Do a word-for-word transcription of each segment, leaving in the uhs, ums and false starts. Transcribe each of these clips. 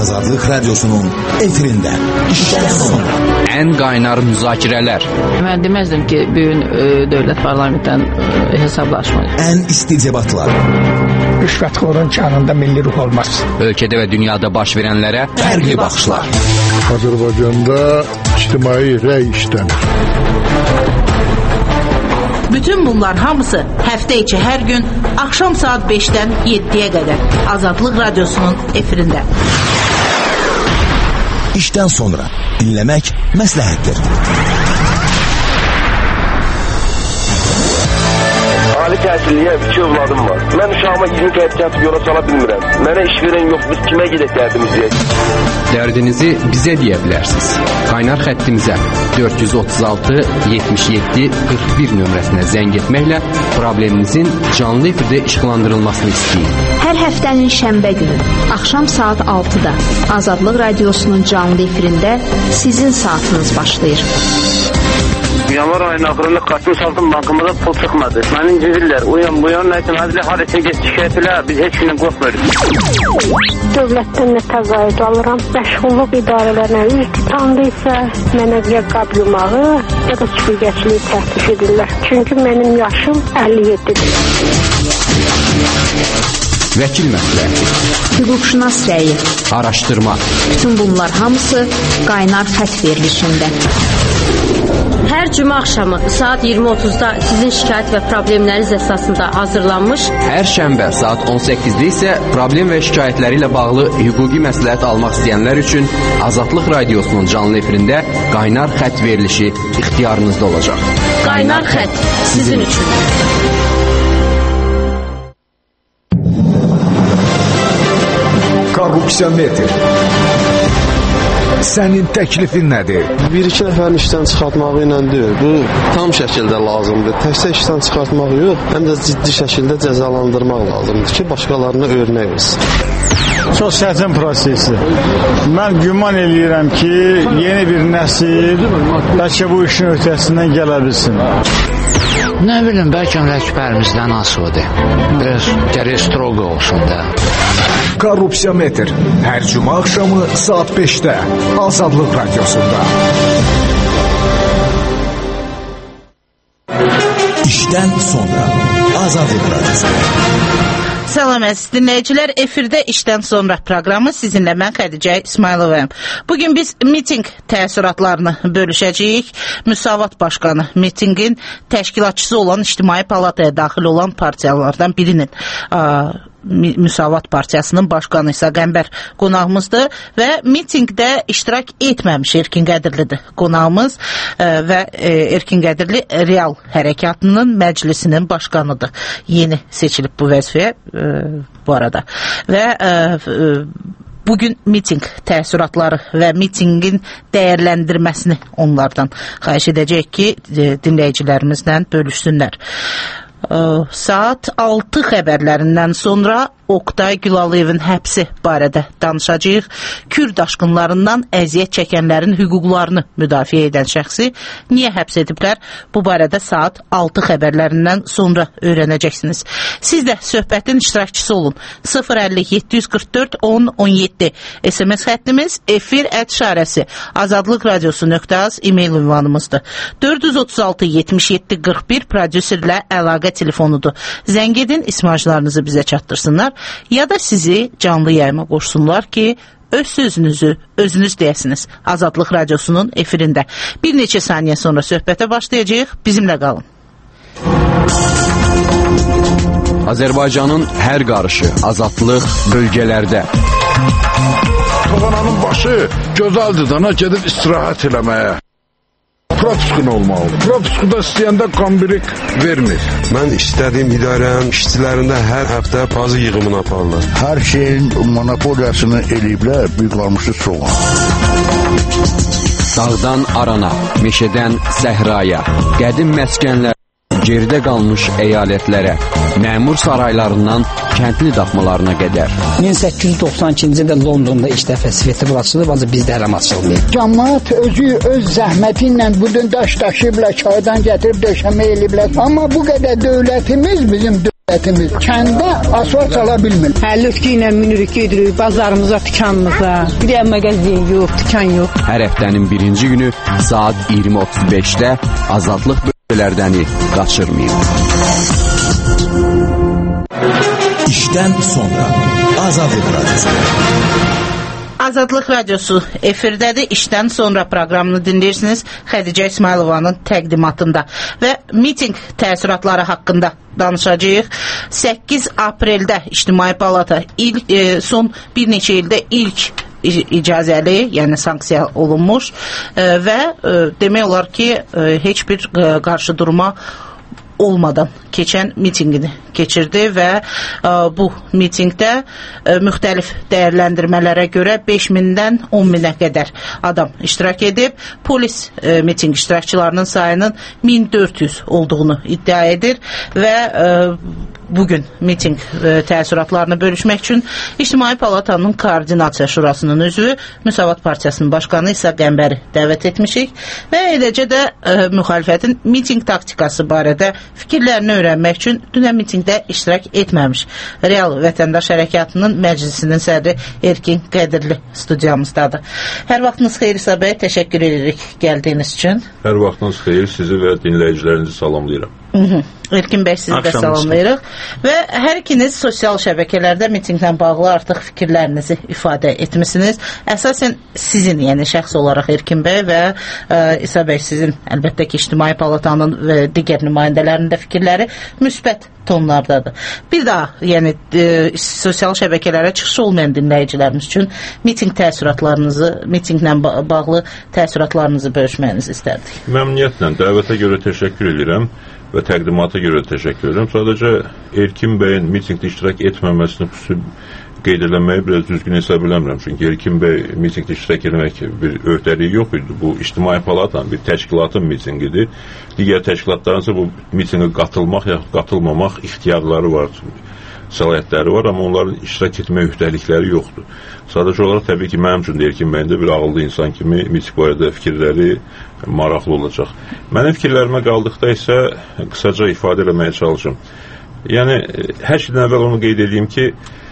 Azadlık Radyosu'nun efirinde. İşten sonra. En kaynar müzakirələr. Mən deməzdim ki, bugün e, dövlət parlamentdən e, hesablaşmayı. En isticebatlar. Rüşvətxorun canında milli ruh olmaz. Ölkədə və dünyada baş verənlərə fərqli baxışlar. Azərbaycanda ictimai rəy işlənir. Bütün bunlar hamısı həftə içi hər gün axşam saat beşdən yeddiyə qədər Azadlıq Radyosu'nun efirində. İşten sonra dinlemek məsləhətdir. Ali təhsilliyə iki övladım var. Mən uşağıma iyirmi qəpik atıb yola sala bilmirəm. Mənə iş verən yox, biz kimə gedək dərdimiz deyək? Dərdinizi bizə deyə bilərsiniz. Qaynar xəttimizə dörd yüz otuz altı yetmiş yeddi qırx bir nömrəsinə zəng etməklə probleminizin canlı efirdə işıqlandırılmasını istəyin. Hər həftənin şənbə günü axşam saat altıda Azadlıq Radyosu'nun canlı efirində sizin saatınız başlayır. Yanvar ayının axırında qartmış altın bankımıza pul çıxmadı. Məni incidirlər. Uyan buyan nəysə həzlə harəsə geç şikayət elə. Biz heç gündən qorxmuyoruz. Dövlətdən nə təqaüd alıram. Məşğulluq idarələrinə üz tutandı isə mənə ya qab yumağı ya da süpürgəçiliyi təklif edirlər. Çünki mənim yaşım əlli yeddidir. Vəkil məsləhəti, hüquqşünas rəyi, araşdırma. Bütün bunlar hamısı qaynar xət verilişində. Hər cümə axşamı saat iyirmi otuzda sizin şikayət və problemləriniz əsasında hazırlanmış. Hər şənbə saat on səkkizdə isə problem və şikayətləri ilə bağlı hüquqi məsləhət almaq istəyənlər üçün Azadlıq Radyosu'nun canlı efirində qaynar xət verilişi ixtiyarınızda olacaq. Qaynar xət sizin üçün. Korrupsiya metr. Sənin təklifin nədir? Bir-iki nəfərin işdən çıxartmağı ilə deyil, bu tam şəkildə lazımdır. Təkcə işdən çıxartmaq yox, həm də ciddi şəkildə cəzalandırmaq lazımdır ki, başqalarına örnək olsun. Çox çətin prosesi. Mən güman eləyirəm ki, yeni bir nəsil bəlkə bu işin ötəsindən gələ bilsin. Nə bilim, bəlkə rəhbərimizdən asılıdır. Biraz gərək stroq olsun da. Korrupsiya metr. Hər cümə axşamı saat beşdə Azadlıq Radyosu'nda. İşten sonra Azadlıq Radyosu'nda. Salam əziz dinləyicilər, efirdə işdən sonra proqramı sizinlə mən Xədicə İsmayılovayım. Bugün biz miting təəssüratlarını bölüşəcəyik. Müsavat Başqanı mitingin təşkilatçısı olan İctimai Palataya daxil olan partiyalardan birinin a, Müsavat Partiyasının başqanı isə Qəmbər qonağımızdır və mitingdə iştirak etməmiş Erkin Qədirlidir qonağımız e, və e, Erkin Qədirli Real Hərəkatının məclisinin başqanıdır. Yeni seçilib bu vəzifəyə e, bu arada və e, e, bugün miting təəssüratları və mitingin dəyərləndirməsini onlardan xahiş edəcək ki, e, dinləyicilərimizlə bölüşsünlər. Saat altı xəbərlərindən sonra Oqtay Gülalıyevin həbsi barədə danışacağıq. Kürd daşqınlarından əziyyət çəkənlərin hüquqlarını müdafiə edən şəxsi niyə həbs ediblər? Bu barədə saat altı xəbərlərindən sonra öyrənəcəksiniz. Siz də söhbətin iştirakçısı olun. sıfır əlli yeddi yüz qırx dörd on on yeddi S M S xəttimiz, efir ət işarəsi Azadlıq Radyosu nöqtə az e-mail ünvanımızdır. dörd yüz otuz altı yetmiş yeddi qırx bir prodüserlə əlaqə telefonudur. Zəng edin, ismajlarınızı bizə çatdırsınlar ya da sizi canlı yayıma qoşsunlar ki, öz sözünüzü özünüz deyəsiniz. Azadlıq Radyosu'nun efirində. Bir neçə saniyə sonra söhbətə başlayacağıq. Bizimlə qalın. Azərbaycanın hər qarışı, azadlıq bölgələrdə. Toğananın başı gözəldir, dana gedib istirahət eləməyə. Propiskun olmalı. Propiskuda istəyəndə qambirik vermir. Mən istədiyim idarənin işçilərində hər həftə bazı yığımını aparırlar. Hər şeyin monopoliyasını eləyiblər, büyüklarmışı soğan. Dağdan arana, meşədən səhraya, qədim məskənlər, geridə qalmış əyalətlərə, məmur saraylarından kəndli daxmalarına qədər. min səkkiz yüz doxsan ikinci ildə Londonda ilk dəfə festival açılıb, ancaq bizdə hələm açılmayıb. Cəmaət özü öz zəhməti ilə bu gün daş daşıyıblar, çaydan gətirib döşəmə eləyiblər. Amma bu qədər dövlətimiz bizim millətimiz. Kəndə asfalt çala bilmir. Həlütkü ilə minirik, gedirik bazarımıza, dükanımıza. Bir yer mağazin yox, dükan yox. Hər həftənin birinci günü saat iyirmi otuz beşdə Azadlıq bölgələrdəni qaçırmayın. İşdən sonra Azadlıq Radyosu. Azadlıq Radyosu efirdədir. İşdən sonra proqramını dinləyirsiniz Xədicə İsmailovanın təqdimatında və miting təəssüratları haqqında danışacağıq. səkkiz apreldə İctimai Palata ilk, e, son bir neçə ildə ilk icazəli, yəni sanksiya olunmuş e, və e, demək olar ki, e, heç bir e, qarşı durma olmadan keçən mitingini keçirdi və ə, bu mitingdə ə, müxtəlif dəyərləndirmələrə görə beş mindən on minə qədər adam iştirak edib. Polis ə, miting iştirakçılarının sayının min dörd yüz olduğunu iddia edir və ə, bugün miting ə, təəssüratlarını bölüşmək üçün İctimai Palatanın Koordinasiya Şurasının üzvü, Müsavat Partiyasının başqanı İsa Qəmbəri dəvət etmişik və eləcə də ə, müxalifətin miting taktikası barədə fikirlərini öyrənmək üçün dünən mitingdə iştirak etməmiş Real Vətəndaş Hərəkatının məclisinin sədri Erkin Qədirli studiyamızdadır. Hər vaxtınız xeyir İsa bəy, təşəkkür edirik gəldiyiniz üçün. Hər vaxtınız xeyir, sizi və dinləyicilərinizi salamlayıram. Hı -hı. Erkin bəy, sizi də salamlayırıq və hər ikiniz sosial şəbəkələrdə mitinglə bağlı artıq fikirlərinizi ifadə etmişsiniz. Əsasən sizin, yəni şəxs olaraq Erkin bəy və ə, İsa bəy sizin əlbəttə ki İctimai Palatanın və digər nümayəndələrinin də fikirləri müsbət tonlardadır. Bir daha, yəni e, sosial şəbəkələrə çıxış olmayan dinləyicilərimiz üçün miting təəssüratlarınızı, mitinglə bağlı təəssüratlarınızı bölüşməyinizi istərdik. Məmnuniyyətlə, dəvətə görə təşəkkür edirəm və təqdimata görə təşəkkür edirəm. Sadəcə Erkin bəyin mitingdə iştirak etməməsini xüsusi qeyd eləməyi biraz düzgün hesab eləmirəm. Çünki Erkin bəy mitingdə iştirak etmək bir öhdəliyi yox idi. Bu İctimai Palatanın bir təşkilatın mitingidir. Digər təşkilatların isə bu mitingə qatılmaq ya qatılmamaq ixtiyarları var, səlahiyyətləri var, amma onların iştirak etmə öhdəlikləri yoxdur. Sadəcə olaraq təbii ki, mənim üçün də Erkin bəyin də bir ağıllı insan kimi miting barədə fikirləri maraqlı olacaq. Mənim fikirlərimə qaldıqda isə qısaca ifadə eləməyə çalışım. Yəni, hər şeydən əvvəl onu qeyd edeyim ki,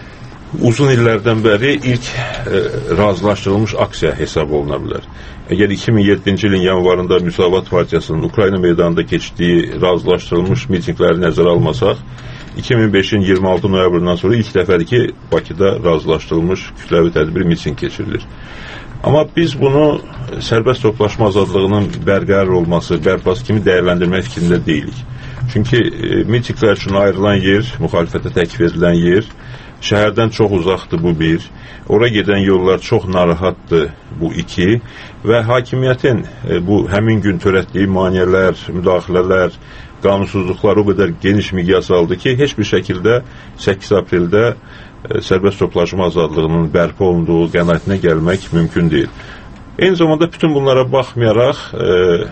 uzun illərdən bəri ilk e, razılaşdırılmış aksiya hesab oluna bilər. Əgər iki min yeddinci ilin yanvarında Müsavat Partiyasının Ukrayna meydanında keçdiyi razılaşdırılmış mitingləri nəzərə almasaq, iki min beşin iyirmi altı noyabrından sonra ilk dəfədir ki, Bakıda razılaşdırılmış kütləvi tədbir miting keçirilir. Amma biz bunu sərbəst toplaşma azadlığının bərqərar olması, bərpası kimi dəyərləndirmək fikrində deyilik. Çünki e, mitinglər üçün ayrılan yer, müxalifətə təklif edilən yer, şəhərdən çox uzaqdır bu bir, ora gedən yollar çox narahatdır bu iki və hakimiyyətin e, bu həmin gün törətdiyi maneələr, müdaxilələr, qanunsuzluqlar o qədər geniş miqyas aldı ki, heç bir şəkildə səkkiz apreldə e, sərbəst toplaşma azadlığının bərpa olunduğu qənaətinə gəlmək mümkün deyil. Eyni zamanda bütün bunlara baxmayaraq e,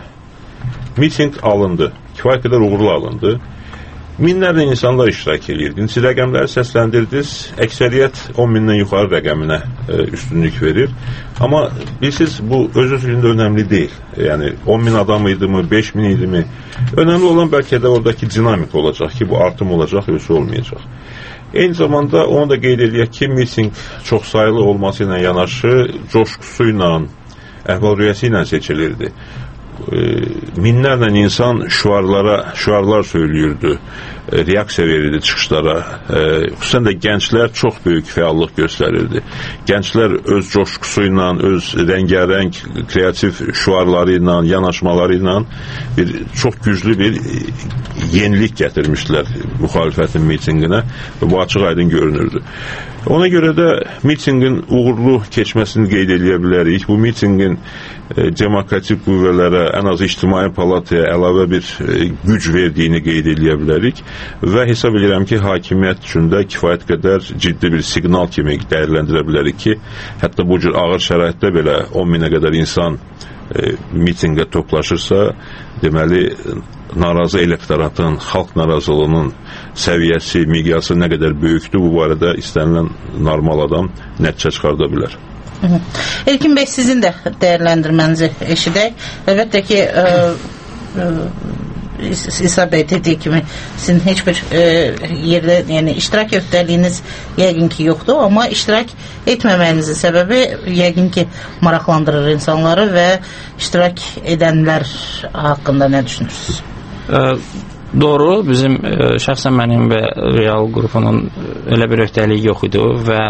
miting alındı, kifayət qədər uğurlu alındı. Minlərlə insanlar iştirak edirdi. Siz rəqəmləri səsləndirdiniz, əksəriyyət on mindən yuxarı rəqəminə e, üstünlük verir. Amma bilirsiniz, bu öz-özlüyündə önəmli deyil. Yəni on min adam idi mi, beş min idi mi? Önəmli olan bəlkə də oradakı dinamik olacaq ki, bu artım olacaq, yoxsa olmayacaq. Eyni zamanda onu da qeyd edək ki, miting çox sayılı olması ilə yanaşı, coşqusu ilə, əhval-ruhiyyəsi ilə seçilirdi. E, minlərlə insan şüarlara, şüarlar söylüyürdü, e, reaksiya verirdi çıxışlara. E, xüsusən də gənclər çox böyük fəallıq göstərirdi. Gənclər öz coşqusu ilə, öz rəngarəng, kreativ şüarları ilə, yanaşmaları ilə bir çox güclü bir yenilik gətirmişdilər müxalifətin mitinginə və bu açıq aydın görünürdü. Ona görə də mitingin uğurlu keçməsini qeyd edə bilərik. Bu mitingin e, demokratik qüvvələrə, ən az İctimai Palataya əlavə bir e, güc verdiyini qeyd edə bilərik və hesab edirəm ki, hakimiyyət üçün də kifayət qədər ciddi bir siqnal kimi dəyərləndirə bilərik ki, hətta bu cür ağır şəraitdə belə on minə qədər insan e, mitingə toplaşırsa, deməli, narazı elektoratın, xalq narazılığının səviyyəsi, miqyası nə qədər böyükdür, bu barədə istənilən normal adam nəticə çıxarda bilər. Hı -hı. Erkin bəy, sizin də dəyərləndirmənizi eşidək. Əlbəttə ki, ə, ə, İsa bəy dediyi kimi sizin heç bir e, yerdə, yəni iştirak öhdəliyiniz yəqin ki yoxdur, amma iştirak etməməyinizin səbəbi yəqin ki maraqlandırır insanları və iştirak edənlər haqqında nə düşünürsünüz? Ə, doğru, bizim ə, şəxsən mənim və Real qrupunun elə bir öhdəliyi yox idi və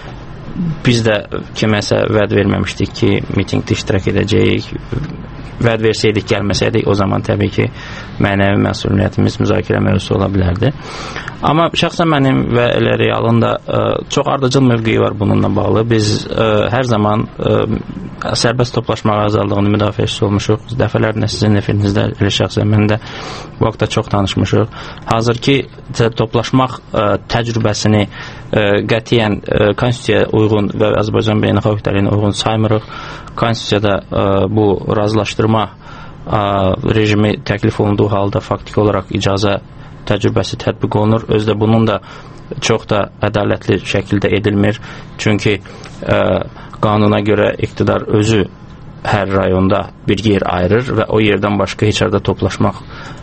biz də kiməsə vəd verməmişdik ki, mitingdə iştirak edəcəyik. Vəd versəydik, gəlməsəydik, o zaman təbii ki, mənəvi məsuliyyətimiz müzakirə mövzusu ola bilərdi. Amma şəxsən mənim və elə Realın da ə, çox ardıcıl mövqeyi var bununla bağlı. Biz ə, hər zaman ə, sərbəst toplaşmaq azadlığının müdafiəçisi olmuşuq. Dəfələrlə sizin efirinizdə, elə şəxsən mən də bu haqda çox danışmışıq. Hazır ki, toplaşmaq ə, təcrübəsini ə, qətiyyən ə, konstitusiyaya uyğun və Azərbaycan beynəlxalq hüququna uyğun saymırıq. Konstitusiyada ə, bu razılaşdırma ə, rejimi təklif olunduğu halda faktiki olaraq icazə təcrübəsi tətbiq olunur. Özdə bunun da çox da ədalətli şəkildə edilmir. Çünki ə, qanuna görə iqtidar özü hər rayonda bir yer ayırır və o yerdən başqa heç yerdə toplaşmaq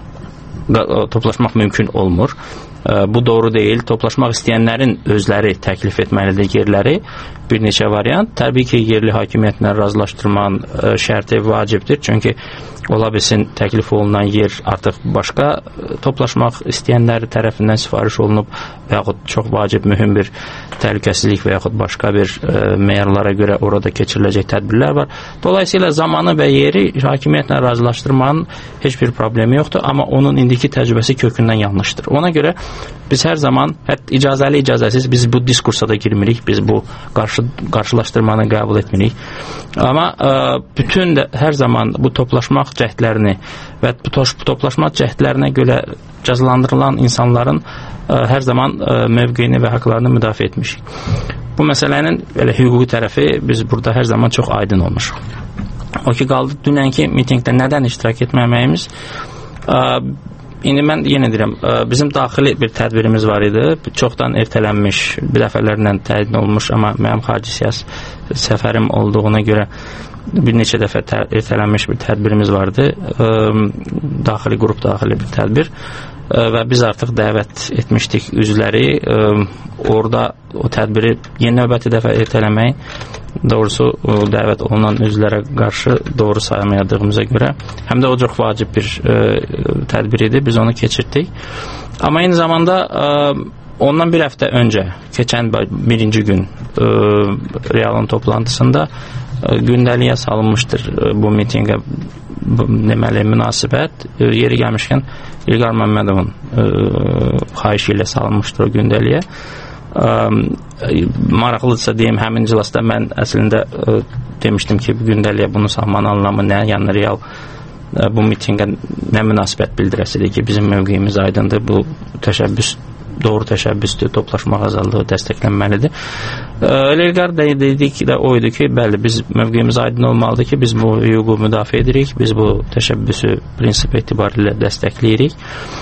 toplaşmaq mümkün olmur. Ə, bu doğru deyil. Toplaşmaq istəyənlərin özləri təklif etməlidir yerləri. Bir neçə variant. Təbii ki, yerli hakimiyyətlə razılaşdırmanın ə, şərti vacibdir. Çünki ola bilsin təklif olunan yer artıq başqa toplaşmaq istəyənləri tərəfindən sifariş olunub və yaxud çox vacib, mühüm bir təhlükəsizlik və yaxud başqa bir ə, meyarlara görə orada keçiriləcək tədbirlər var. Dolayısıyla zamanı və yeri hakimiyyətlə razılaşdırmanın heç bir problemi yoxdur, amma onun indiki təcrübəsi kökündən yanlışdır. Ona görə biz hər zaman, hətta icazəli icazəsiz biz bu diskursa da girmirik, biz bu qarşı, qarşılaşdırmanı qəbul etmirik. Amma ə, bütün də hər zaman bu toplaşmaq cəhdlərini və bu toplaşma cəhdlərinə görə cəzalandırılan insanların ə, hər zaman ə, mövqeyini və haqlarını müdafiə etmişik. Bu məsələnin belə hüquqi tərəfi biz burada hər zaman çox aydın olmuşuq. O ki qaldı dünənki mitingdə nədən iştirak etməməyimiz. Ə, İndi mən yenə deyirəm, bizim daxili bir tədbirimiz var idi, çoxdan ertələnmiş, bir dəfələrlə təyin olmuş, amma mənim xarici siyasi səfərim olduğuna görə bir neçə dəfə ertələnmiş bir tədbirimiz vardı, daxili qrup daxili bir tədbir və biz artıq dəvət etmişdik üzvləri, orada o tədbiri yeni növbəti dəfə ertələmək, doğrusu dəvət olunan üzvlərə qarşı doğru saymayadığımıza görə, həm də o çox vacib bir ə, tədbir idi, biz onu keçirdik. Amma eyni zamanda ə, ondan bir həftə öncə, keçən birinci gün ə, Realın toplantısında ə, gündəliyə salınmışdır ə, bu mitingə deməli münasibət. Ə, yeri gəlmişkən İlqar Məmmədovun ə, xahişi ilə salınmışdır o gündəliyə. Ə, maraqlıdırsa deyim, həmin iclasda mən əslində ə, demişdim ki, bu gündəliyə bunu salmanın anlamı nə? Yəni Real ə, bu mitingə nə münasibət bildirəsidir ki, bizim mövqeyimiz aydındır, bu təşəbbüs doğru təşəbbüsdür, toplaşmaq azadlığı dəstəklənməlidir. Elgar da dedik də o idi ki, bəli, biz mövqeyimiz aydın olmalıdır ki, biz bu hüququ müdafiə edirik, biz bu təşəbbüsü prinsip etibarilə dəstəkləyirik.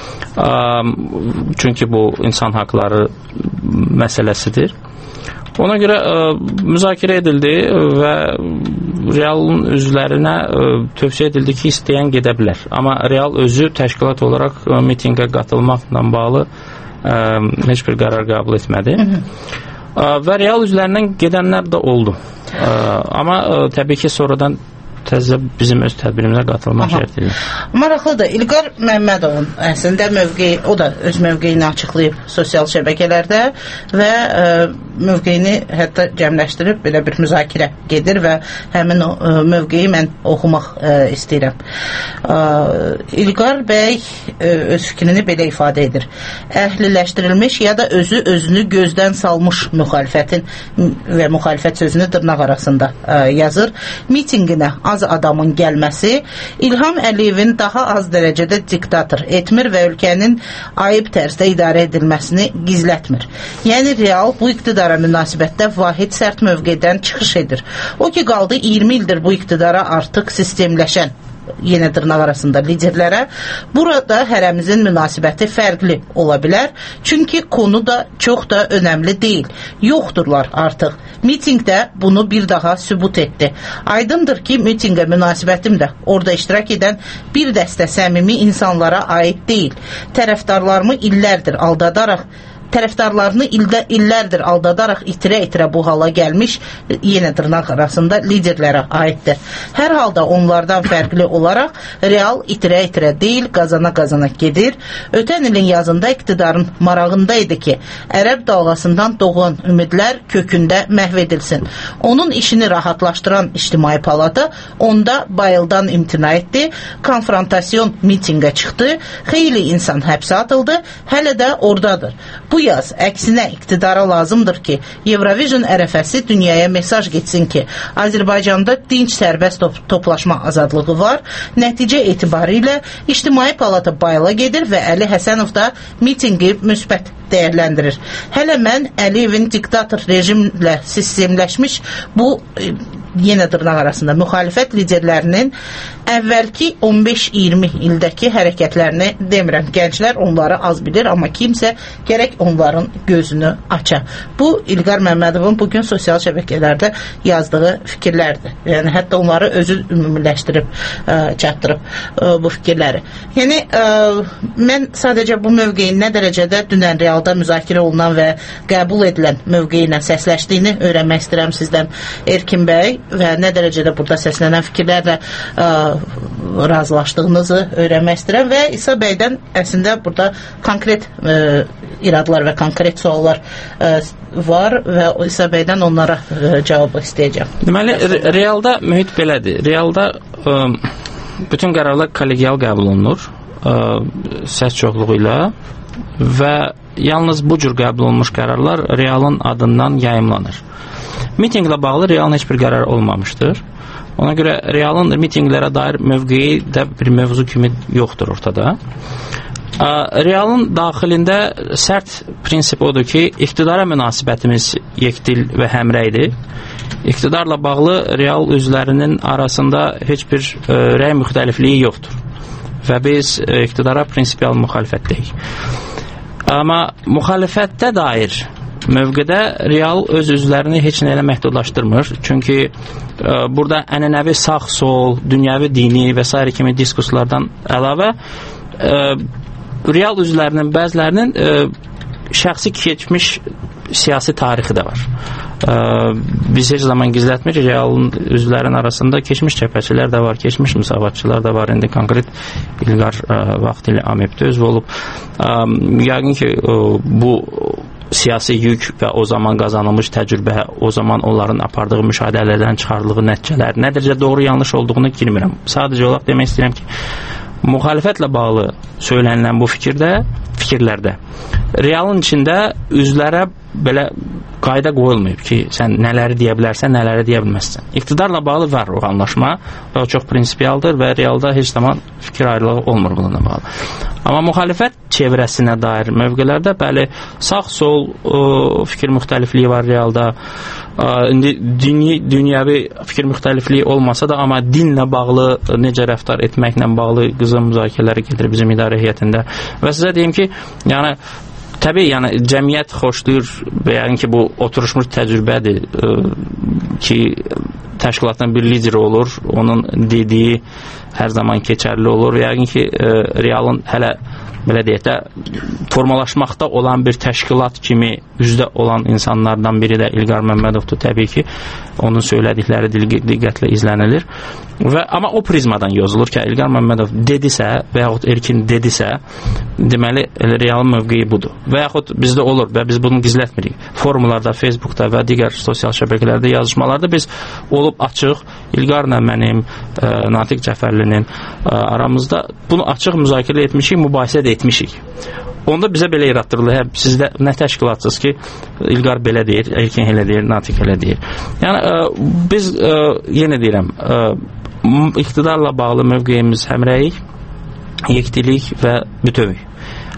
Çünki bu insan haqları məsələsidir. Ona görə ə, müzakirə edildi və Realın üzvlərinə ə, tövsiyə edildi ki, istəyən gedə bilər. Amma Real özü təşkilat olaraq ə, mitingə qatılmaqla bağlı ə, heç bir qərar qəbul etmədi. Hı -hı. Ə, və Real üzvlərindən gedənlər də oldu. Ə, amma ə, təbii ki, sonradan təzə bizim öz tədbirimizə qatılmaq şərtilə. Maraqlıdır. İlqar Məmmədovun əslində mövqeyi, o da öz mövqeyini açıqlayıb sosial şəbəkələrdə və ə, mövqeyini hətta cəmləşdirib belə bir müzakirə gedir və həmin o ə, mövqeyi mən oxumaq ə, istəyirəm. Ə, İlqar bəy ə, öz fikrini belə ifadə edir. Əhliləşdirilmiş ya da özü özünü gözdən salmış müxalifətin və müxalifət sözünü dırnaq arasında ə, yazır. Mitinginə az adamın gəlməsi İlham Əliyevin daha az dərəcədə diktator etmir və ölkənin ayıb tərzdə idarə edilməsini gizlətmir. Yəni Real bu iqtidara münasibətdə vahid sərt mövqedən çıxış edir. O ki qaldı iyirmi ildir bu iqtidara artıq sistemləşən yenə dırnaq arasında liderlərə. Burada hərəmizin münasibəti fərqli ola bilər. Çünki konu da çox da önəmli deyil. Yoxdurlar artıq. Mitingdə bunu bir daha sübut etdi. Aydındır ki, mitingə münasibətim də orada iştirak edən bir dəstə səmimi insanlara aid deyil. Tərəfdarlarımı illərdir aldadaraq tərəfdarlarını ildə, illərdir aldadaraq itirə-itirə bu hala gəlmiş yenə dırnaq arasında liderlərə aiddir. Hər halda onlardan fərqli olaraq real itirə-itirə deyil, qazana-qazana gedir. Ötən ilin yazında iqtidarın marağındaydı ki, ərəb dalğasından doğan ümidlər kökündə məhv edilsin. Onun işini rahatlaşdıran İctimai Palata onda bayıldan imtina etdi, konfrontasyon mitingə çıxdı, xeyli insan həbsə atıldı, hələ də oradadır. Bu yaz əksinə iqtidara lazımdır ki, Eurovision ərəfəsi dünyaya mesaj getsin ki, Azərbaycanda dinc sərbəst top toplaşma azadlığı var. Nəticə etibarilə İctimai Palata bayıla gedir və Əli Həsənov da mitingi müsbət dəyərləndirir. Hələ mən Əliyevin diktator rejimlə sistemləşmiş bu e, yenə dırnaq arasında müxalifət liderlərinin əvvəlki on beş iyirmi ildəki hərəkətlərini demirəm. Gənclər onları az bilir, amma kimsə gərək onların gözünü aça. Bu, İlqar Məmmədovun bugün sosial şəbəkələrdə yazdığı fikirlərdir. Yəni, hətta onları özü ümumiləşdirib, ə, çatdırıb ə, bu fikirləri. Yəni, ə, mən sadəcə bu mövqeyin nə dərəcədə dünən realda müzakirə olunan və qəbul edilən mövqeyi ilə səsləşdiyini öyrənmək istəyirəm sizdən, Erkin bəy, və nə dərəcədə burada səslənən fikirlərlə ə, razılaşdığınızı öyrənmək istəyirəm və İsa bəydən əslində burada konkret ə, iradlar və konkret suallar ə, var və İsa bəydən onlara ə, cavab istəyəcəm. Deməli, realda mühit belədir. Realda ə, bütün qərarlar kollegial qəbul olunur ə, səs çoxluğu ilə və yalnız bu cür qəbul olunmuş qərarlar realın adından yayımlanır. Mitinglə bağlı realın heç bir qərar olmamışdır. Ona görə realın mitinglərə dair mövqeyi də bir mövzu kimi yoxdur ortada. Realın daxilində sərt prinsip odur ki, iqtidara münasibətimiz yekdil və həmrəydir. İqtidarla bağlı real üzvlərinin arasında heç bir ə, rəy müxtəlifliyi yoxdur. Və biz ə, iqtidara prinsipial müxalifətdəyik. Amma müxalifətdə dair mövqedə real öz üzvlərini heç nə ilə məhdudlaşdırmır. Çünki ə, burada ənənəvi sağ-sol, dünyəvi dini və s. kimi diskurslardan əlavə ə, real üzvlərinin bəzilərinin ə, şəxsi keçmiş siyasi tarixi də var. Ə, biz heç zaman gizlətmirik, realın üzvlərin arasında keçmiş cəbhəçilər də var, keçmiş müsavatçılar da var. İndi konkret İlqar ə, vaxtilə AMEP-də üzv olub. Ə, yəqin ki, ə, bu siyasi yük və o zaman qazanılmış təcrübə, o zaman onların apardığı müşahidələrdən çıxardığı nəticələr nə dərəcə doğru yanlış olduğunu bilmirəm. Sadəcə olaraq demək istəyirəm ki, müxalifətlə bağlı söylənilən bu fikirdə, fikirlərdə realın içində üzvlərə belə qayda qoyulmayıb ki, sən nələri deyə bilərsən, nələri deyə bilməzsən. İqtidarla bağlı var o anlaşma və o çox prinsipialdır və realda heç zaman fikir ayrılığı olmur bununla bağlı. Amma müxalifət çevrəsinə dair mövqelərdə bəli, sağ-sol fikir müxtəlifliyi var realda. İndi dünya, dünyəvi fikir müxtəlifliyi olmasa da, amma dinlə bağlı, necə rəftar etməklə bağlı qızın müzakirələri gedir bizim idarə heyətində. Və sizə deyim ki, yəni təbii, yəni cəmiyyət xoşlayır və yəni ki, bu oturuşmuş təcrübədir ə, ki, təşkilatdan bir lider olur, onun dediyi hər zaman keçərli olur və yəni ki, ə, realın hələ belə deyək də formalaşmaqda olan bir təşkilat kimi üzdə olan insanlardan biri də İlqar Məmmədovdur təbii ki, onun söylədikləri diqqətlə izlənilir və amma o prizmadan yazılır ki, İlqar Məmmədov dedisə və yaxud Erkin dedisə, deməli realın mövqeyi budur və yaxud bizdə olur və biz bunu gizlətmirik. Forumlarda, Facebookda və digər sosial şəbəkələrdə yazışmalarda biz olub açıq İlqarla mənim, ə, Natiq Cəfərlinin ə, aramızda bunu açıq müzakirə etmişik, mübahisə də etmişik. Onda bizə belə yaratdırılır. Hə, sizdə nə təşkilatsınız ki, İlqar belə deyir, Erkin elə deyir, Natiq elə deyir. Yəni ə, biz ə, yenə deyirəm, ə, iqtidarla bağlı mövqeyimiz həmrəyik, yekdilik və bütövük.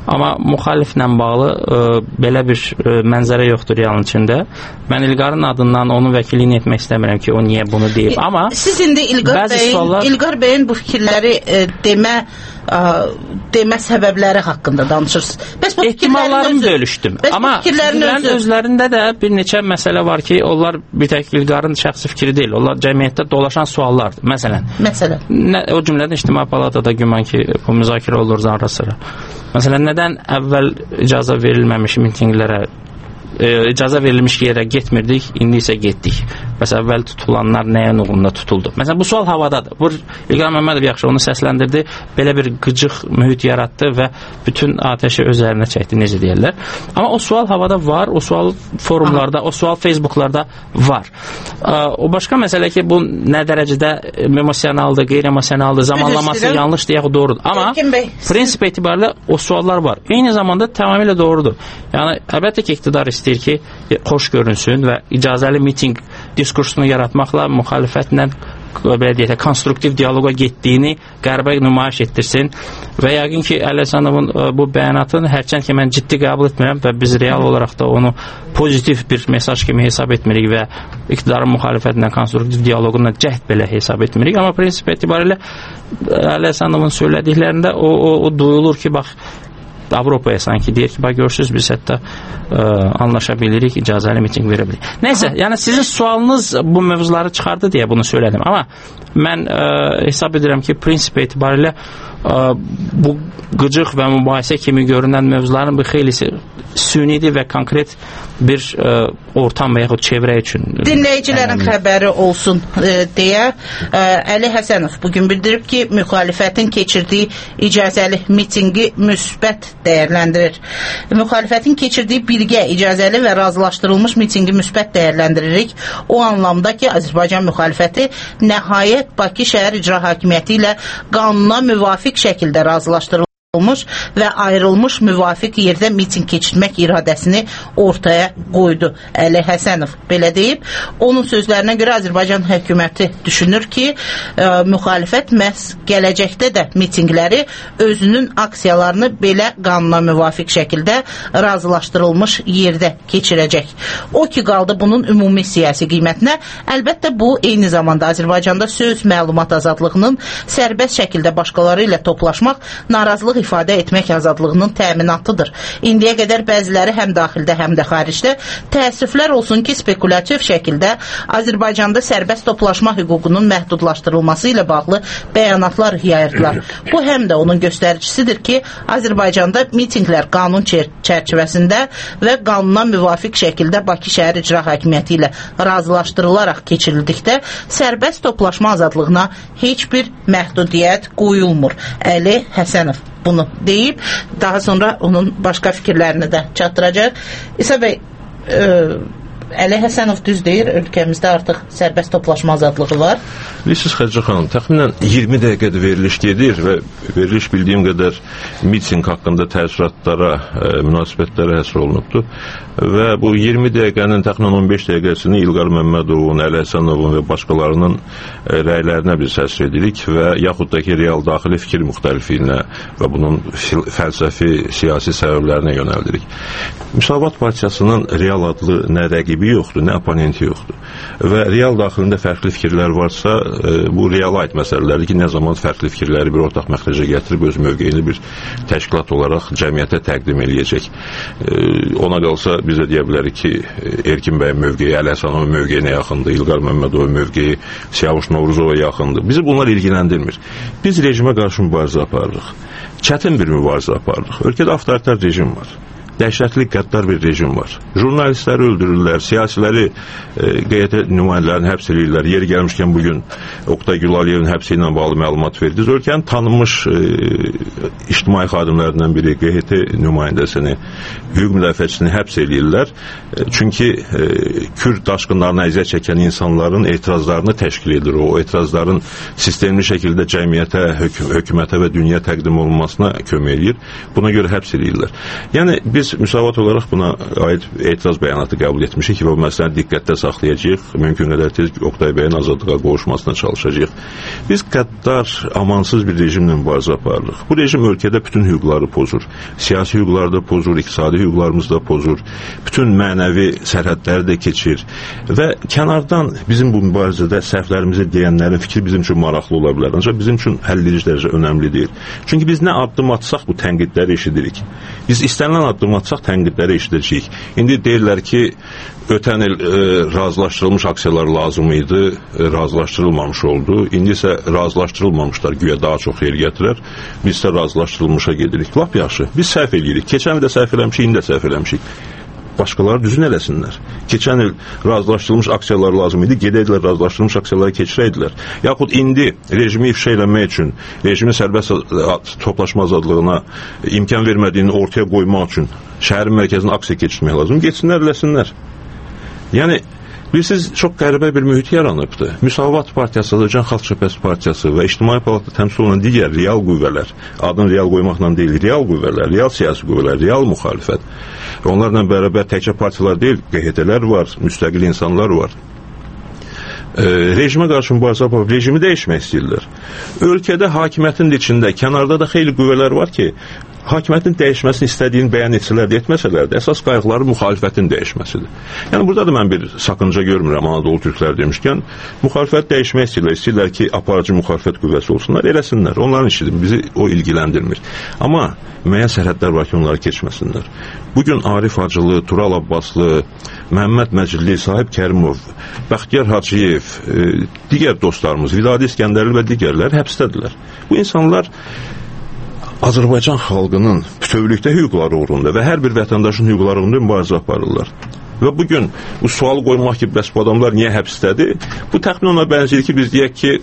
Amma müxaliflə bağlı ə, belə bir ə, mənzərə yoxdur realın içində. Mən İlqarın adından onun vəkilliyini etmək istəmirəm ki, o niyə bunu deyib. Amma siz indi İlqar bəyin, suallar... İlqar bəyin bu fikirləri ə, demə ə, demə səbəbləri haqqında danışırsınız. Bəs bu ehtimallarımı bölüşdüm. Amma fikirlərin özü... özlərində də bir neçə məsələ var ki, onlar bir tək İlqarın şəxsi fikri deyil. Onlar cəmiyyətdə dolaşan suallardır. Məsələn, Məsələn. Nə, o cümlədə İctimai Palatada güman ki, bu müzakirə olur ara sıra. Məsələn, nədən əvvəl icazə verilməmiş mitinqlərə e, icazə verilmiş yerə getmirdik, indi isə getdik. Məsələn, əvvəl tutulanlar nəyə uyğunda tutuldu? Məsələn, bu sual havadadır. Bu İlqar Məmmədov yaxşı onu səsləndirdi, belə bir qıcıq mühit yaratdı və bütün atəşi öz əlinə çəkdi, necə deyirlər. Amma o sual havada var, o sual forumlarda, o sual Facebooklarda var. O başqa məsələ ki, bu nə dərəcədə emosionaldır, qeyri-emosionaldır, zamanlaması yanlışdır, yaxud doğrudur. Amma prinsip etibarilə o suallar var. Eyni zamanda tamamilə doğrudur. Yəni, əlbəttə ki, iqtidar istəyir ki, xoş görünsün və icazəli miting diskursunu yaratmaqla müxalifətlə belə deyək, konstruktiv dialoqa getdiyini qərbə nümayiş etdirsin və yəqin ki, Əli Həsənovun bu bəyanatını hərçənd ki, mən ciddi qəbul etmirəm və biz real olaraq da onu pozitiv bir mesaj kimi hesab etmirik və iqtidarın müxalifətlə konstruktiv dialoquna cəhd belə hesab etmirik. Amma prinsip etibarilə Əli Həsənovun söylədiklərində o, o, o duyulur ki, bax, Avropaya sanki deyir ki, bax, görürsünüz, biz hətta ə, anlaşa bilirik, icazəli miting verə bilirik. Nəysə, yəni sizin sualınız bu mövzuları çıxardı deyə bunu söylədim. Amma mən ə, hesab edirəm ki, prinsip etibarilə ə, bu qıcıq və mübahisə kimi görünən mövzuların bir xeylisi sünidir və konkret bir ə, ortam və yaxud çevrə üçün. Dinləyicilərin xəbəri olsun ə, deyə ə, Əli Həsənov bugün bildirib ki, müxalifətin keçirdiyi icazəli mitingi müsbət dəyərləndirir. Müxalifətin keçirdiyi birgə, icazəli və razılaşdırılmış mitingi müsbət dəyərləndiririk. O anlamda ki, Azərbaycan müxalifəti nəhayət Bakı şəhər icra hakimiyyəti ilə qanuna müvafiq şəkildə razılaşdırılmış və ayrılmış müvafiq yerdə miting keçirmək iradəsini ortaya qoydu. Əli Həsənov belə deyib. Onun sözlərinə görə Azərbaycan hökuməti düşünür ki, ə, müxalifət məhz gələcəkdə də mitingləri özünün aksiyalarını belə qanuna müvafiq şəkildə razılaşdırılmış yerdə keçirəcək. O ki, qaldı bunun ümumi siyasi qiymətinə. Əlbəttə, bu eyni zamanda Azərbaycanda söz məlumat azadlığının sərbəst şəkildə başqaları ilə toplaşmaq, narazılıq ifadə etmək azadlığının təminatıdır. İndiyə qədər bəziləri həm daxildə, həm də xaricdə təəssüflər olsun ki, spekulativ şəkildə Azərbaycanda sərbəst toplaşma hüququnun məhdudlaşdırılması ilə bağlı bəyanatlar yayırdılar. Bu həm də onun göstəricisidir ki, Azərbaycanda mitinglər qanun çərçivəsində və qanuna müvafiq şəkildə Bakı şəhər icra hakimiyyəti ilə razılaşdırılaraq keçirildikdə sərbəst toplaşma azadlığına heç bir məhdudiyyət qoyulmur. Əli Həsənov bunu deyib, daha sonra onun başqa fikirlərini də çatdıracaq. İsa bəy, ə, Əli Həsənov düz deyir, ölkəmizdə artıq sərbəst toplaşma azadlığı var. Bilirsiniz, Xədicə xanım, təxminən iyirmi dəqiqədə veriliş gedir və veriliş bildiyim qədər miting haqqında təəssüratlara, ə, münasibətlərə həsr olunubdur. Və bu iyirmi dəqiqənin təxminən on beş dəqiqəsini İlqar Məmmədovun, Əli Həsənovun və başqalarının ə, rəylərinə biz həsr edirik və yaxud da ki, real daxili fikir müxtəlifliyinə və bunun fəlsəfi, siyasi səbəblərinə yönəldirik. Müsavat Partiyasının real adlı nə rəqibi yoxdur, nə oponenti yoxdur. Və real daxilində fərqli fikirlər varsa, e, bu reala aid məsələlərdir ki, nə zaman fərqli fikirləri bir ortaq məxrəcə gətirib öz mövqeyini bir təşkilat olaraq cəmiyyətə təqdim eləyəcək. E, ona qalsa biz də deyə bilərik ki, Erkin bəyin mövqeyi, Əli Həsənovun mövqeyinə yaxındır, İlqar Məmmədovun mövqeyi Siyavuş Novruzova yaxındır. Bizi bunlar ilgiləndirmir. Biz rejimə qarşı mübarizə aparırıq. Çətin bir mübarizə aparırıq. Ölkədə avtoritar rejim var. Dəhşətli, qəddar bir rejim var. Jurnalistləri öldürürlər, siyasiləri e, qeyətə nümayəndələrini həbs edirlər. Yeri gəlmişkən bugün Oqtay Gülaliyevin həbsi ilə bağlı məlumat verdiniz. Ölkənin tanınmış e, ictimai xadimlərindən biri Q H T nümayəndəsini, hüquq müdafiəçisini həbs edirlər. E, çünki e, Kürd daşqınlarına əziyyət çəkən insanların etirazlarını təşkil edir. O etirazların sistemli şəkildə cəmiyyətə, hök hökumətə və dünya təqdim olunmasına kömək edir. Buna görə həbs edirlər. Yəni biz biz müsavat olaraq buna aid etiraz bəyanatı qəbul etmişik və bu məsələni diqqətdə saxlayacağıq. Mümkün qədər tez Oqtay bəyin azadlığa qovuşmasına çalışacağıq. Biz qəddar, amansız bir rejimlə mübarizə aparırıq. Bu rejim ölkədə bütün hüquqları pozur. Siyasi hüquqları da pozur, iqtisadi hüquqlarımızı da pozur. Bütün mənəvi sərhədləri də keçir. Və kənardan bizim bu mübarizədə səhvlərimizi deyənlərin fikri bizim üçün maraqlı ola bilər. Ancaq bizim üçün həlledici dərəcə önəmli deyil. Çünki biz nə addım atsaq bu tənqidləri eşidirik. Biz istənilən addım atsaq tənqidləri eşidəcəyik. İndi deyirlər ki, ötən il e, razılaşdırılmış aksiyalar lazım idi, e, razılaşdırılmamış oldu. İndi isə razılaşdırılmamışlar, güya daha çox yer gətirər. Biz isə razılaşdırılmışa gedirik. Lap yaxşı, biz səhv edirik. Keçən il də səhv eləmişik, indi də səhv eləmişik. Başqaları düzün eləsinlər. Keçən il razılaşdırılmış aksiyalar lazım idi, gedəydilər razılaşdırılmış aksiyaları keçirəydilər. Yaxud indi rejimi ifşa eləmək üçün, rejimin sərbəst toplaşma azadlığına imkan vermədiyini ortaya qoymaq üçün şəhərin mərkəzində aksiya keçirmək lazım. Geçsinlər, eləsinlər. Yəni, bilirsiniz, çox qəribə bir mühit yaranıbdır. Müsavat Partiyası, Azərbaycan Xalq Cəbhəsi Partiyası və İctimai Palatda təmsil olunan digər real qüvvələr, adını real qoymaqla deyil, real qüvvələr, real siyasi qüvvələr, real müxalifət. Onlarla bərabər təkcə partiyalar deyil, Q H T-lər var, müstəqil insanlar var. E, rejimə qarşı mübarizə aparıb, rejimi dəyişmək istəyirlər. Ölkədə hakimiyyətin içində, kənarda da xeyli qüvvələr var ki, hakimiyyətin dəyişməsini istədiyini bəyan etsələr də, etməsələr də, əsas qayğıları müxalifətin dəyişməsidir. Yəni, burada da mən bir sakınca görmürəm Anadolu Türklər demişkən, müxalifət dəyişmək istəyirlər, istəyirlər ki, aparıcı müxalifət qüvvəsi olsunlar, eləsinlər, onların işidir, bizi o ilgiləndirmir. Amma müəyyən sərhədlər var ki, onları keçməsinlər. Bugün Arif Hacılı, Tural Abbaslı, Məhəmməd Məcilli, Sahib Kərimov, Bəxtiyar Hacıyev, e, digər dostlarımız, Vidadi İskəndərli və digərlər həbsdədirlər. Bu insanlar Azərbaycan xalqının bütövlükdə hüquqları uğrunda və hər bir vətəndaşın hüquqları uğrunda mübarizə aparırlar. Və bugün bu sualı qoymaq ki, bəs bu adamlar niyə həbsdədir? Bu təxmin ona bənzəyir ki, biz deyək ki,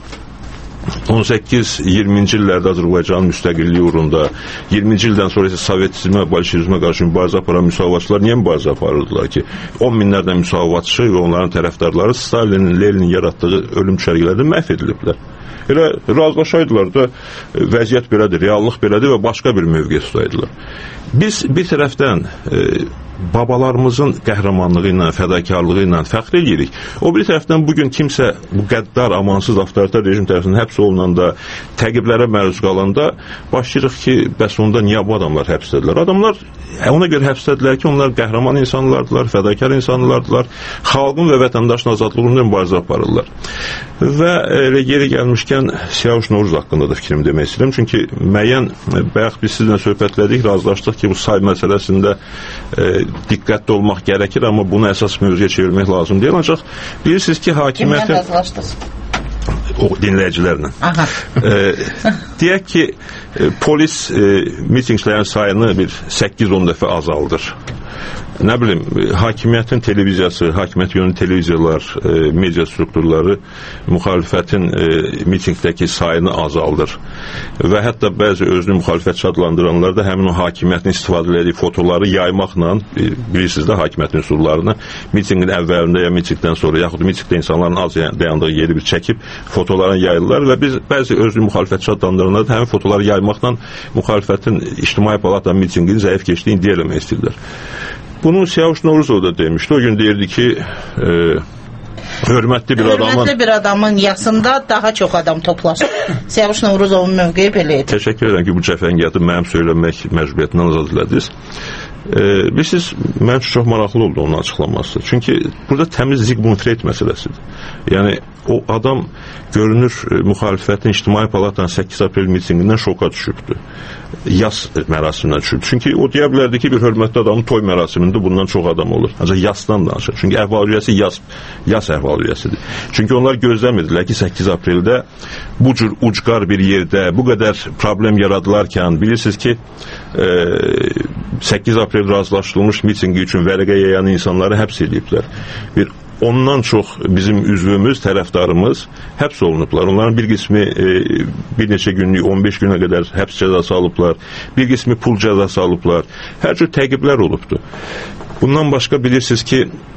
on səkkiz iyirminci illərdə Azərbaycanın müstəqilliyi uğrunda, iyirminci ildən sonra isə Sovetizmə, bolşevizmə qarşı mübarizə aparan müsavatçılar niyə mübarizə aparırdılar ki? on minlərdən müsavatçı və onların tərəfdarları Stalinin, Leninin yaratdığı ölüm düşərgələrdə məhv ediliblər. Elə razılaşaydılar da vəziyyət belədir, reallıq belədir və başqa bir mövqe tutaydılar. Biz bir tərəfdən e, babalarımızın qəhrəmanlığı ilə, fədakarlığı ilə fəxr edirik. O bir tərəfdən bugün kimsə bu qəddar, amansız, avtoritar rejim tərəfindən həbs olunanda, təqiblərə məruz qalanda başlayırıq ki, bəs onda niyə bu adamlar həbsdədirlər? Adamlar ona görə həbsdədirlər ki, onlar qəhrəman insanlardılar, fədakar insanlardılar, xalqın və vətəndaşın azadlığında mübarizə aparırlar. Və e, yeri gəlmişkən Siyavuş Novruz haqqında da fikrimi demək istəyirəm. Çünki müəyyən, bayaq biz sizlə söhbətlədik, razılaşdıq ki, bu say məsələsində e, diqqətli olmaq gərəkir, amma bunu əsas mövzuya çevirmək lazım deyil. Ancaq bilirsiniz ki, hakimiyyətin... Kimlə razılaşdınız? O dinləyicilərlə. e, deyək ki, e, polis e, mitinglərin sayını bir səkkiz on dəfə azaldır. Nə bilim, hakimiyyətin televiziyası, hakimiyyət yönlü televiziyalar, e, media strukturları müxalifətin e, mitingdəki sayını azaldır. Və hətta bəzi özünü müxalifətçi adlandıranlar da həmin o hakimiyyətin istifadə etdiyi fotoları yaymaqla, e, bilirsiniz də hakimiyyətin üsullarını, mitingin əvvəlində ya mitingdən sonra, yaxud mitingdə insanların az dayandığı yeri bir çəkib fotolarını yayırlar və biz bəzi özünü müxalifətçi adlandıranlar da həmin fotoları yaymaqla müxalifətin İctimai Palatda mitingini zəif keçdiyini iddia eləmək istəyirlər. Bunu Siyavuş Novruzov da demişdi. O gün deyirdi ki, e, hörmətli bir adamın... Hörmətli bir adamın yasında daha çox adam toplaşır. Siyavuş Novruzovun mövqeyi belə idi. Təşəkkür edirəm ki, bu cəfəngiyatı mənim söyləmək məcburiyyətindən azad elədiniz. E, bilirsiniz, mənim üçün çox maraqlı oldu onun açıqlaması. Çünki burada təmiz Zygmunt Freud məsələsidir. Yəni, o adam görünür e, müxalifətin İctimai Palatdan səkkiz aprel mitingindən şoka düşübdür. Yas mərasimindən düşübdür. Çünki o deyə bilərdi ki, bir hörmətli adamın toy mərasimində bundan çox adam olur. Ancaq yasdan danışır. Çünki əhval-ruhiyyəsi yas, yas əhval-ruhiyyəsidir. Çünki onlar gözləmirdilər ki, səkkiz apreldə bu cür ucqar bir yerdə bu qədər problem yaradılarkən, bilirsiniz ki, e, səkkiz aprel razılaşdırılmış mitingi üçün vərəqə yayan insanları həbs ediblər. Bir ondan çox bizim üzvümüz, tərəfdarımız həbs olunublar. Onların bir qismi e, bir neçə günlük, on beş günə qədər həbs cəzası alıblar. Bir qismi pul cəzası alıblar. Hər cür təqiblər olubdur. Bundan başqa bilirsiniz ki,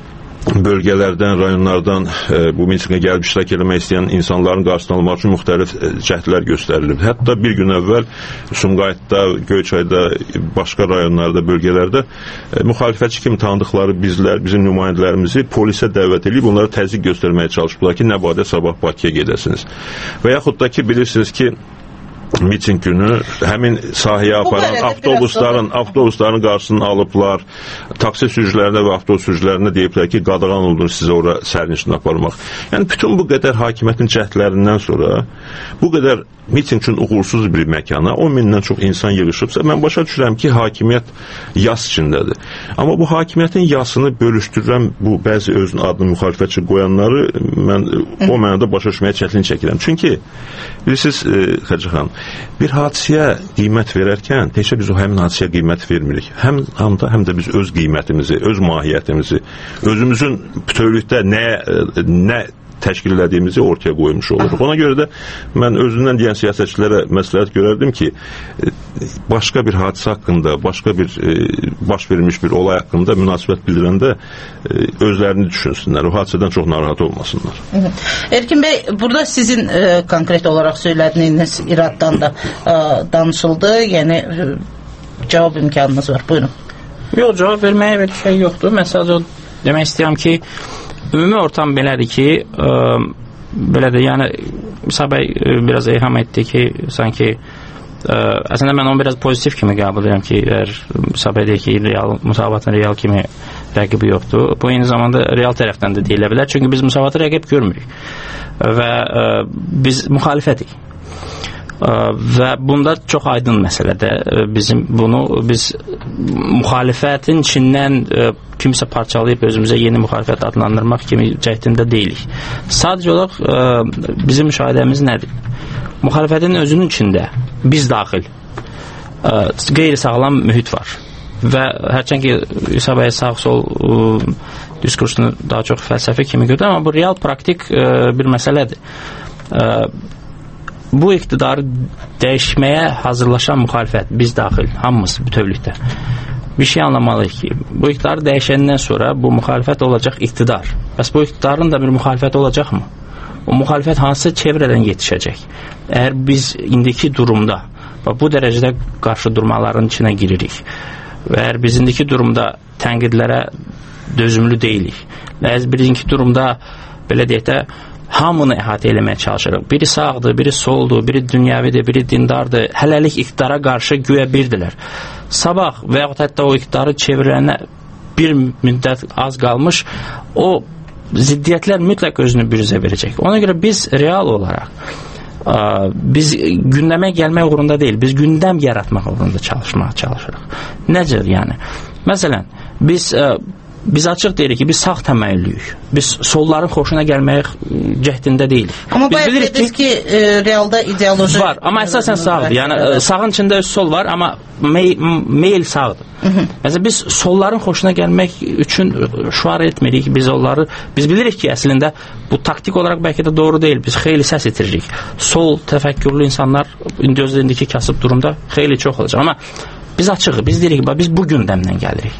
bölgələrdən, rayonlardan e, bu mitingə gəlib iştirak etmək istəyən insanların qarşısını almaq üçün müxtəlif e, cəhdlər göstərilib. Hətta bir gün əvvəl Sumqayıtda, Göyçayda, başqa rayonlarda, bölgələrdə e, müxalifətçi kimi tanıdıqları bizlər, bizim nümayəndələrimizi polisə dəvət edib onlara təzyiq göstərməyə çalışıblar ki, nə badə sabah Bakıya gedəsiniz. Və yaxud da ki, bilirsiniz ki, miting günü həmin sahəyə aparan avtobusların avtobusların qarşısını alıblar. Taksi sürücülərinə və avtobus sürücülərinə deyiblər ki, qadağan olur sizə ora sərnişin aparmaq. Yəni bütün bu qədər hakimiyyətin cəhdlərindən sonra bu qədər miting üçün uğursuz bir məkana on mindən çox insan yığışıbsa, mən başa düşürəm ki, hakimiyyət yas içindədir. Amma bu hakimiyyətin yasını bölüşdürən bu bəzi özünün adını müxalifətçi qoyanları mən o mənada başa düşməyə çətinlik çəkirəm. Çünki bilirsiniz, e, Xəcə xanım, bir hadisəyə qiymət verərkən təkcə biz o həmin hadisəyə qiymət vermirik. Həm anda həm də biz öz qiymətimizi, öz mahiyyətimizi, özümüzün bütövlükdə nə nə təşkil edədiyimizi ortaya qoymuş oluruq. Ona görə də mən özündən deyən siyasətçilərə məsləhət görərdim ki, başqa bir hadisə haqqında, başqa bir e, baş verilmiş bir olay haqqında münasibət bildirəndə e, özlərini düşünsünlər. O hadisədən çox narahat olmasınlar. Erkin Bey, burada sizin e, konkret olaraq söylədiyiniz iraddan da e, danışıldı. Yəni e, cavab imkanınız var. Buyurun. Yox, cavab verməyə bir şey yoxdur. Mən sadəcə demək istəyirəm ki, ümumi ortam belədir ki, ə, belədir, yəni Sabay biraz eyham etdi ki, sanki ə, əslində mən onu biraz pozitiv kimi qəbul edirəm ki, əgər Sabay deyir ki, real, müsavatın real kimi rəqibi yoxdur. Bu eyni zamanda real tərəfdən də deyilə bilər, çünki biz müsavatı rəqib görmürük və ə, biz müxalifətik. Və bunda çox aydın məsələdir. Bizim bunu biz müxalifətin içindən kimsə parçalayıb özümüzə yeni müxalifət adlandırmaq kimi cəhdində deyilik. Sadəcə olaraq bizim müşahidəmiz nədir? Müxalifətin özünün içində biz daxil qeyri-sağlam mühit var. Və hərçən ki, İsa bəy sağ-sol diskursunu daha çox fəlsəfi kimi görür, amma bu real praktik bir məsələdir. Bu iqtidarı dəyişməyə hazırlaşan müxalifət, biz daxil, hamımız bütövlükdə bir şey anlamalıyıq ki, bu iqtidarı dəyişəndən sonra bu müxalifət olacaq iqtidar. Bəs bu iqtidarın da bir müxalifət olacaqmı? O müxalifət hansı çevrədən yetişəcək? Əgər biz indiki durumda və bu dərəcədə qarşı durmaların içinə giririk və əgər biz indiki durumda tənqidlərə dözümlü deyilik və əgər biz indiki durumda belə deyək də hamını əhatə eləməyə çalışırıq. Biri sağdır, biri soldur, biri dünyəvidir, biri dindardır. Hələlik iqtidara qarşı güya birdilər. Sabah və yaxud hətta o iqtidarı çevirənə bir müddət az qalmış, o ziddiyyətlər mütləq özünü bürüzə verəcək. Ona görə biz real olaraq ə, biz gündəmə gəlmək uğrunda deyil, biz gündəm yaratmaq uğrunda çalışmağa çalışırıq. Necə yəni? Məsələn, biz ə, Biz açıq deyirik ki, biz sağ təməyyüllüyük. Biz solların xoşuna gəlməyə cəhdində deyilik. Amma bayaq dediniz ki, e, realda ideoloji var, amma əsasən sağdır. Yəni sağın içində öz sol var, amma mey meyil sağdır. Məsələn, biz solların xoşuna gəlmək üçün şüar etmirik. Biz onları, biz bilirik ki, əslində bu taktik olaraq bəlkə də doğru deyil. Biz xeyli səs itiririk. Sol təfəkkürlü insanlar indi özlərindəki kasıb durumda xeyli çox olacaq. Amma biz açıq, biz deyirik ki, biz bu gündəmdən gəlirik.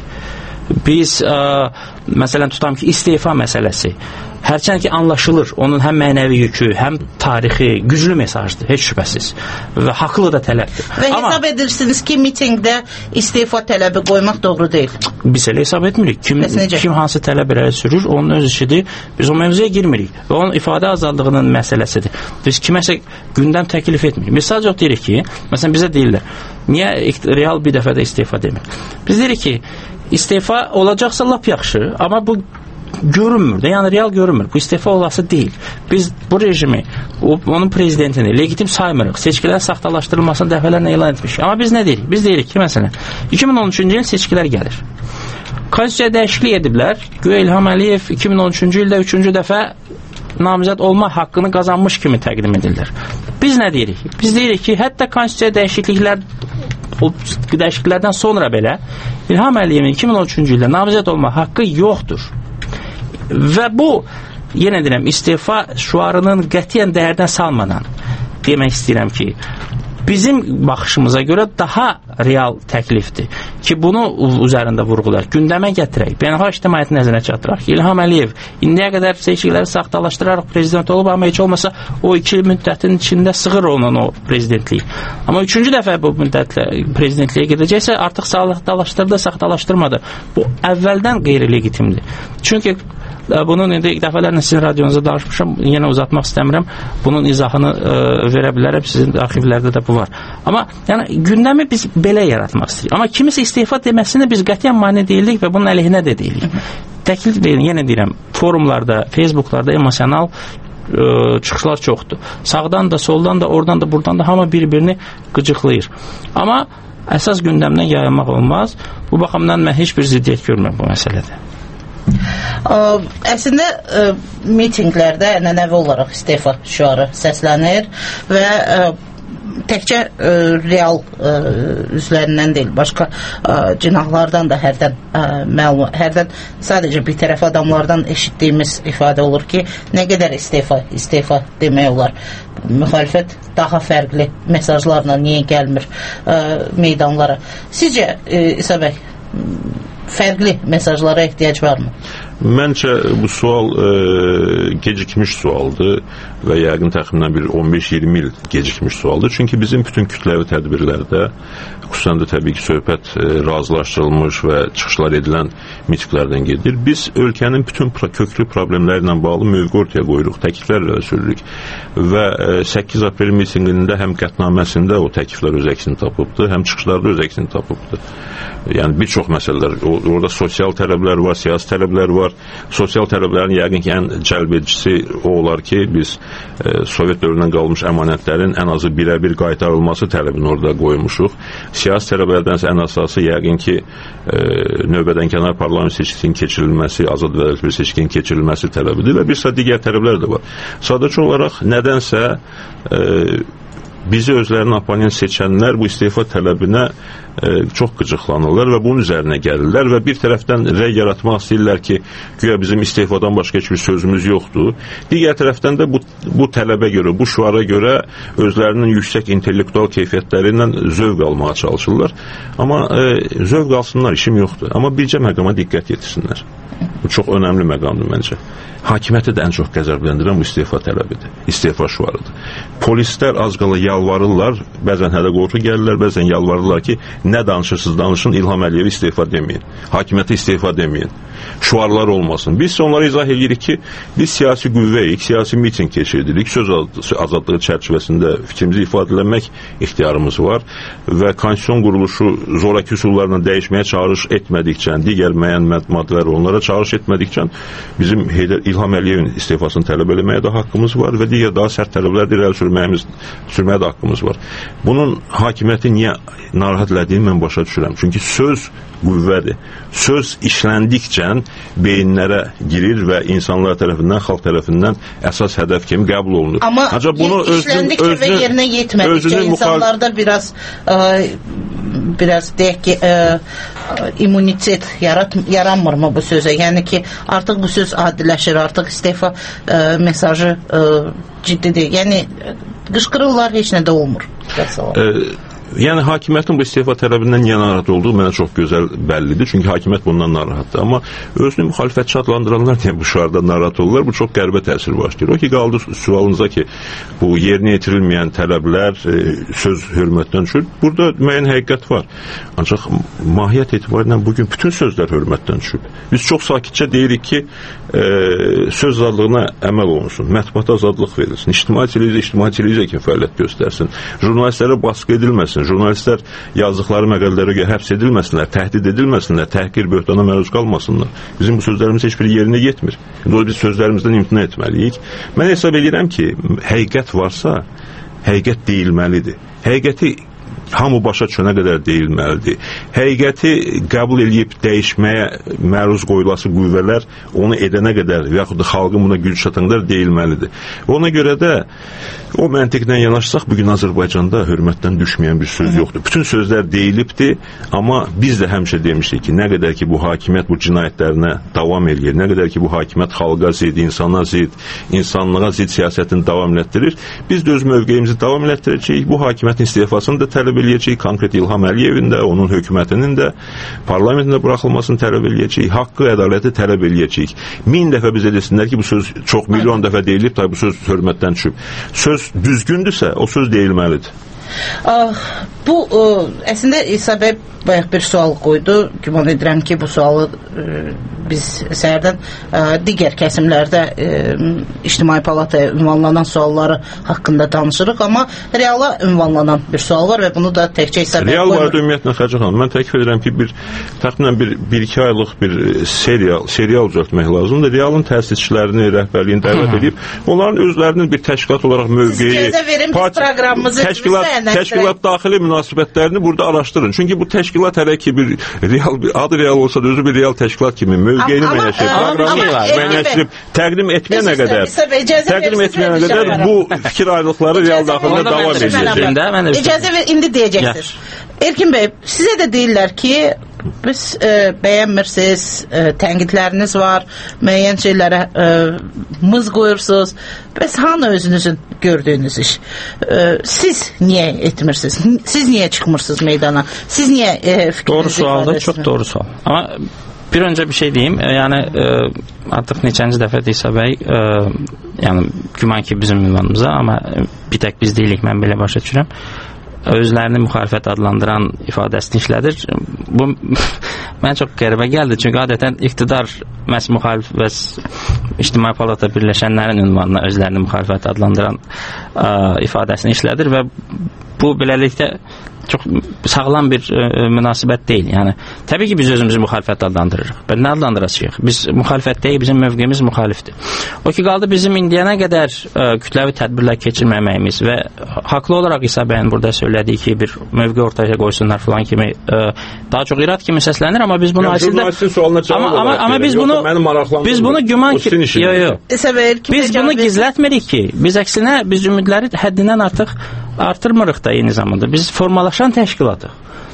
Biz ə, məsələn tutam ki, istefa məsələsi hərçənd ki anlaşılır, onun həm mənəvi yükü, həm tarixi güclü mesajdır, heç şübhəsiz və haqlı da tələbdir. Və Amma, hesab edirsiniz ki, mitingdə istefa tələbi qoymaq doğru deyil. Biz elə hesab etmirik. Kim, kim hansı tələb irəli sürür, onun öz işidir. Biz o mövzuya girmirik və onun ifadə azadlığının məsələsidir. Biz kiməsə gündəm təklif etmirik. Biz sadəcə deyirik ki, məsələn bizə deyirlər, niyə real bir dəfə də istefa demir? Biz deyirik ki, istefa olacaqsa lap yaxşı, amma bu görünmür də, yəni real görünmür. Bu istefa olası deyil. Biz bu rejimi, onun prezidentini legitim saymırıq. Seçkilərin saxtalaşdırılmasını dəfələrlə elan etmişik. Amma biz nə deyirik? Biz deyirik ki, məsələn, iki min on üçüncü il seçkilər gəlir. Konstitusiya dəyişiklik ediblər. Güya İlham Əliyev iki min on üçüncü ildə üçüncü dəfə namizəd olma haqqını qazanmış kimi təqdim edirlər. Biz nə deyirik? Biz deyirik ki, hətta konstitusiya dəyişikliklər o dəyişikliklərdən sonra belə İlham Əliyevin iki min on üçüncü ildə namizəd olma haqqı yoxdur. Və bu, yenə deyirəm, istefa şüarının qətiyyən dəyərdən salmadan demək istəyirəm ki, bizim baxışımıza görə daha real təklifdir ki, bunu üzərində vurğular, gündəmə gətirək, beynəlxalq ictimaiyyəti nəzərə çatdıraq. İlham Əliyev indiyə qədər seçkiləri saxtalaşdıraraq prezident olub, amma heç olmasa o iki il müddətin içində sığır onun o prezidentliyi. Amma üçüncü dəfə bu müddətlə prezidentliyə gedəcəksə, artıq saxtalaşdırdı, saxtalaşdırmadı. Bu əvvəldən qeyri-legitimdir. Çünki bunun indi dəfələrlə sizin radiyonuzda danışmışam, yenə uzatmaq istəmirəm. Bunun izahını ə, verə bilərəm, sizin arxivlərdə də bu var. Amma yəni gündəmi biz belə yaratmaq istəyirik. Amma kimisə istefa deməsini biz qətiyyən mane deyilik və bunun əleyhinə də deyilik. Təklif deyin, yenə deyirəm, forumlarda, Facebooklarda emosional ə, çıxışlar çoxdur. Sağdan da, soldan da, oradan da, buradan da hamı bir-birini qıcıqlayır. Amma əsas gündəmdən yayılmaq olmaz. Bu baxımdan mən heç bir ziddiyyət görmürəm bu məsələdə. Ə, əslində ə, mitinqlərdə ənənəvi olaraq istefa şüarı səslənir və ə, təkcə ə, real ə, üzvlərindən deyil, başqa ə, cinahlardan da hərdən ə, məlum, hərdən sadəcə bir tərəf adamlardan eşitdiyimiz ifadə olur ki, nə qədər istefa, istefa demək olar. Müxalifət daha fərqli mesajlarla niyə gəlmir ə, meydanlara? Sizcə ə, İsa bəy, fərqli mesajlara ehtiyac varmı? Məncə bu sual e, gecikmiş sualdır və yəqin təxminən bir on beş iyirmi il gecikmiş sualdır. Çünki bizim bütün kütləvi tədbirlərdə, xüsusən də təbii ki, söhbət e, razılaşdırılmış və çıxışlar edilən mitinglərdən gedir. Biz ölkənin bütün köklü problemləri ilə bağlı mövqe ortaya qoyuruq, təkliflərlə sürürük və e, səkkiz aprel mitingində həm qətnaməsində o təkliflər öz əksini tapıbdır, həm çıxışlarda öz əksini tapıbdır. Yəni bir çox məsələlər, orada sosial tələblər var, siyasi tələblər var. Sosial tələblərin yəqin ki, ən cəlb edicisi o olar ki, biz e, Sovet dövründən qalmış əmanətlərin ən azı birə-bir qaytarılması tələbini orada qoymuşuq. Siyasi tələblərdənsə ən əsası yəqin ki, e, növbədənkənar parlament seçkisinin keçirilməsi, azad və bir seçkinin keçirilməsi tələbidir və bir sıra digər tələblər də var. Sadəcə olaraq nədənsə e, bizi özlərinin oponent seçənlər bu istefa tələbinə e, çox qıcıqlanırlar və bunun üzərinə gəlirlər və bir tərəfdən rəy yaratmaq istəyirlər ki, güya bizim istefadan başqa heç bir sözümüz yoxdur. Digər tərəfdən də bu, bu tələbə görə, bu şüara görə özlərinin yüksək intellektual keyfiyyətləri ilə zövq almağa çalışırlar. Amma e, zövq alsınlar, işim yoxdur. Amma bircə məqama diqqət yetirsinlər. Bu çox önəmli məqamdır məncə. Hakimiyyəti də ən çox qəzəbləndirən bu istefa tələbidir, istefa şüarıdır. Polislər az qala yalvarırlar, bəzən hələ qorxu gəlirlər, bəzən yalvarırlar ki, nə danışırsınız danışın, İlham Əliyev istefa deməyin, hakimiyyəti istefa deməyin, şüarlar olmasın. Biz onlara izah edirik ki, biz siyasi qüvvəyik, siyasi miting keçirdirik, söz azadlığı çərçivəsində fikrimizi ifadə etmək ixtiyarımız var və konstitusiyon quruluşu zoraki üsullarla dəyişməyə çağırış etmədikcə, digər müəyyən maddələr onlara çağırış etmədikcə bizim Heydər İlham Əliyevin istifasını tələb eləməyə də haqqımız var və digər daha sərt tələblər irəli sürməyimiz, sürməyə də haqqımız var. Bunun hakimiyyəti niyə narahat elədiyini mən başa düşürəm. Çünki söz qüvvədir. Söz işləndikcə beyinlərə girir və insanlar tərəfindən, xalq tərəfindən əsas hədəf kimi qəbul olunur. Amma bunu işləndikcə və yerinə yetmədikcə insanlarda biraz ə, biraz deyək ki, ə, immunitet yarat, yaranmır mı bu sözə? Yəni ki, artıq bu söz adiləşir, artıq istefa ə, mesajı ə, ciddidir. Yəni qışqırırlar, heç nə də olmur. Yəni hakimiyyətin bu istefa tələbindən niyə narahat olduğu mənə çox gözəl bəllidir. Çünki hakimiyyət bundan narahatdır. Amma özünü müxalifətçi adlandıranlar niyə bu şüarda narahat olurlar? Bu çox qəribə təsir başlayır. O ki, qaldı sualınıza ki, bu yerinə yetirilməyən tələblər e, söz hörmətdən düşür. Burada müəyyən həqiqət var. Ancaq mahiyyət etibarilə bugün bütün sözlər hörmətdən düşür. Biz çox sakitcə deyirik ki, e, söz azadlığına əməl olunsun, mətbuata azadlıq verilsin, ictimai televiziya, ictimai televiziya kimi fəaliyyət göstərsin, jurnalistlərə baskı edilməsin, jurnalistlər yazdıqları məqalələrə görə həbs edilməsinlər, təhdid edilməsinlər, təhqir, böhtana məruz qalmasınlar. Bizim bu sözlərimiz heç bir yerinə yetmir. İndi biz sözlərimizdən imtina etməliyik. Mən hesab edirəm ki, həqiqət varsa, həqiqət deyilməlidir. Həqiqəti hamı başa düşənə qədər deyilməlidir. Həqiqəti qəbul edib dəyişməyə məruz qoyulası qüvvələr onu edənə qədər və yaxud da xalqın buna güc çatana deyilməlidir. Ona görə də o məntiqlə yanaşsaq bugün Azərbaycanda hörmətdən düşməyən bir söz yoxdur. Bütün sözlər deyilibdir, amma biz də həmişə demişdik ki, nə qədər ki bu hakimiyyət bu cinayətlərinə davam edir, nə qədər ki bu hakimiyyət xalqa zid, insana zid, insanlığa zid siyasətini davam etdirir, biz də öz mövqeyimizi davam etdirəcəyik. Bu hakimiyyətin istifasını da tələb eləyəcəyik, konkret İlham Əliyevin də, onun hökumətinin də parlamentində buraxılmasını tələb eləyəcəyik, haqqı, ədaləti tələb eləyəcəyik. Min dəfə bizə desinlər ki, bu söz çox milyon dəfə deyilib, tabi bu söz hörmətdən düşüb. Söz düzgündürsə, o söz deyilməlidir. Ah, bu ə, əslində İsa bəy bayaq bir sual qoydu. Güman edirəm ki, bu sualı ə, biz səhərdən ə, digər kəsimlərdə ə, İctimai Palataya ünvanlanan sualları haqqında danışırıq, amma reala ünvanlanan bir sual var və bunu da təkcə İsa bəy real var da ümumiyyətlə Xəcə xanım. Mən təklif edirəm ki, bir təxminən bir, bir iki aylıq bir serial, serial düzəltmək lazımdır. Realın təsisçilərini, rəhbərliyini dəvət edib, onların özlərinin bir təşkilat olaraq mövqeyi, təşkilat təşkilat daxili münasibətlərini burada araşdırın. Çünki bu təşkilat hələ ki bir real, bir adı real olsa da özü bir real təşkilat kimi mövqeyini müəyyənləşdirib, proqramı müəyyənləşdirib, təqdim etməyənə qədər, təqdim etməyənə qədər bu fikir ayrılıqları real daxilində davam edəcək. İcazə ver, indi deyəcəksiniz. Erkin bəy, sizə də deyirlər ki, biz e, bəyənmirsiniz, e, tənqidləriniz var, müəyyən şeylərə e, mız qoyursunuz. Bəs hanı özünüzün gördüyünüz iş? E, siz niyə etmirsiniz? Siz niyə çıxmırsınız meydana? Siz niyə e, fikrinizi doğru sualdır, çox doğru sual. Amma bir öncə bir şey deyim, e, yəni e, artıq neçənci dəfə deysə bəy, e, yəni güman ki bizim ünvanımıza, amma bir tək biz deyilik, mən belə başa düşürəm. Özlərini müxalifət adlandıran ifadəsini işlədir. Bu mənə çox qəribə gəldi, çünki adətən iqtidar məhz müxalif və İctimai Palata birləşənlərin ünvanına özlərini müxalifət adlandıran ə, ifadəsini işlədir və bu beləliklə çox sağlam bir e, münasibət deyil. Yəni təbii ki biz özümüzü müxalifət adlandırırıq. Və nə adlandıracağıq? Biz müxalifətdəyik, bizim mövqeyimiz müxalifdir. O ki qaldı bizim indiyənə qədər e, kütləvi tədbirlər keçirməməyimiz və haqlı olaraq İsa bəyin burada söylədiyi ki, bir mövqe ortaya qoysunlar falan kimi e, daha çox irad kimi səslənir, amma biz bunu asildə amma, amma, amma biz bunu biz bunu güman ki yo, yo. biz bunu gizlətmirik ki, biz əksinə biz ümidləri həddindən artıq artırmırıq da eyni zamanda. Biz formalaşan təşkilatıq.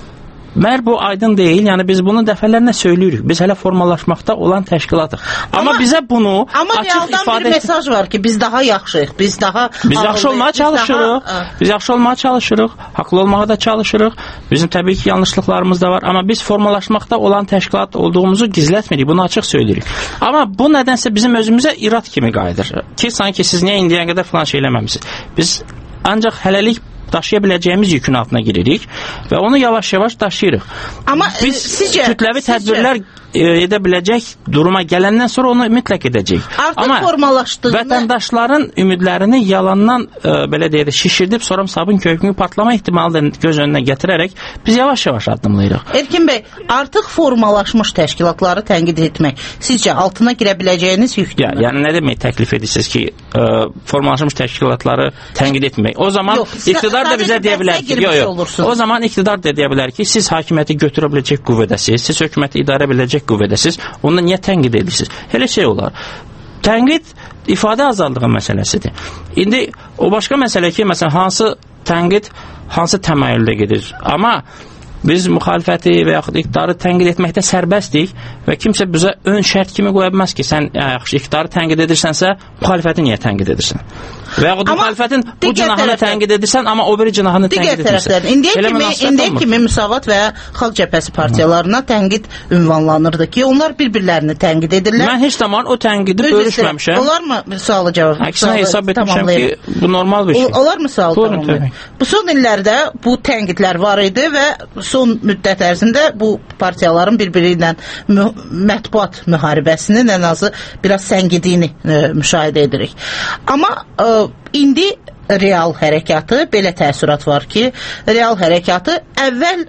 Mər bu aydın deyil, yəni biz bunu dəfələrlə söyləyirik. Biz hələ formalaşmaqda olan təşkilatıq. Amma, amma bizə bunu amma açıq ifadə... Amma bir mesaj var ki, biz daha yaxşıyıq, biz daha... Biz yaxşı olmağa çalışırıq, daha... biz yaxşı olmağa çalışırıq, haqlı olmağa da çalışırıq. Bizim təbii ki yanlışlıqlarımız da var, amma biz formalaşmaqda olan təşkilat olduğumuzu gizlətmirik, bunu açıq söyləyirik. Amma bu nədənsə bizim özümüzə irad kimi qayıdır. Ki, sanki siz niyə indiyə qədər falan şey eləməmişsiniz. Biz ancaq hələlik daşıya biləcəyimiz yükün altına giririk və onu yavaş-yavaş daşıyırıq. Amma biz sizcə, kütləvi sizcə... tədbirlər edə biləcək duruma gələndən sonra onu mütləq edəcək. Artıq amma formalaşdığını... vətəndaşların ümidlərini yalandan e, belə deyək də şişirdib sonra sabun köpüğü patlama ehtimalı da göz önünə gətirərək biz yavaş-yavaş addımlayırıq. Erkin bəy, artıq formalaşmış təşkilatları tənqid etmək sizcə altına girə biləcəyiniz yükdür? Ya, yəni nə demək təklif edirsiniz ki, e, formalaşmış təşkilatları tənqid etmək? O zaman yox, iqtidar da bizə deyə bilər ki, yox, yox. O zaman iqtidar da deyə bilər ki, siz hakimiyyəti götürə biləcək qüvvədəsiz, siz hökuməti idarə biləcək qüvvədəsiz, onda niyə tənqid edirsiniz? Elə şey olar. Tənqid ifadə azadlığı məsələsidir. İndi o başqa məsələ ki, məsələn, hansı tənqid hansı təmayüldə gedir. Amma biz müxalifəti və yaxud iqtidarı tənqid etməkdə sərbəstdik və kimsə bizə ön şərt kimi qoya bilməz ki, sən yaxşı iqtidarı tənqid edirsənsə, müxalifəti niyə tənqid edirsən? Və yaxud müxalifətin bu cinahını tənqid edirsən, amma o biri cinahını tənqid edirsən. İndiyə kimi, indiyə kimi Müsavat və Xalq Cəbhəsi partiyalarına tənqid ünvanlanırdı ki, onlar bir-birlərini tənqid edirlər. Mən heç zaman o tənqidi bölüşməmişəm. Onlar mı sualı cavab? Əksinə hesab etmişəm ki, bu normal bir şey. Onlar mı sualı tamamlayır? Bu son illərdə bu tənqidlər var idi və son müddət ərzində bu partiyaların bir-biri ilə mü mətbuat müharibəsinin ən azı biraz səngidiyini e, müşahidə edirik. Amma e, indi real hərəkatı, belə təəssürat var ki, real hərəkatı əvvəl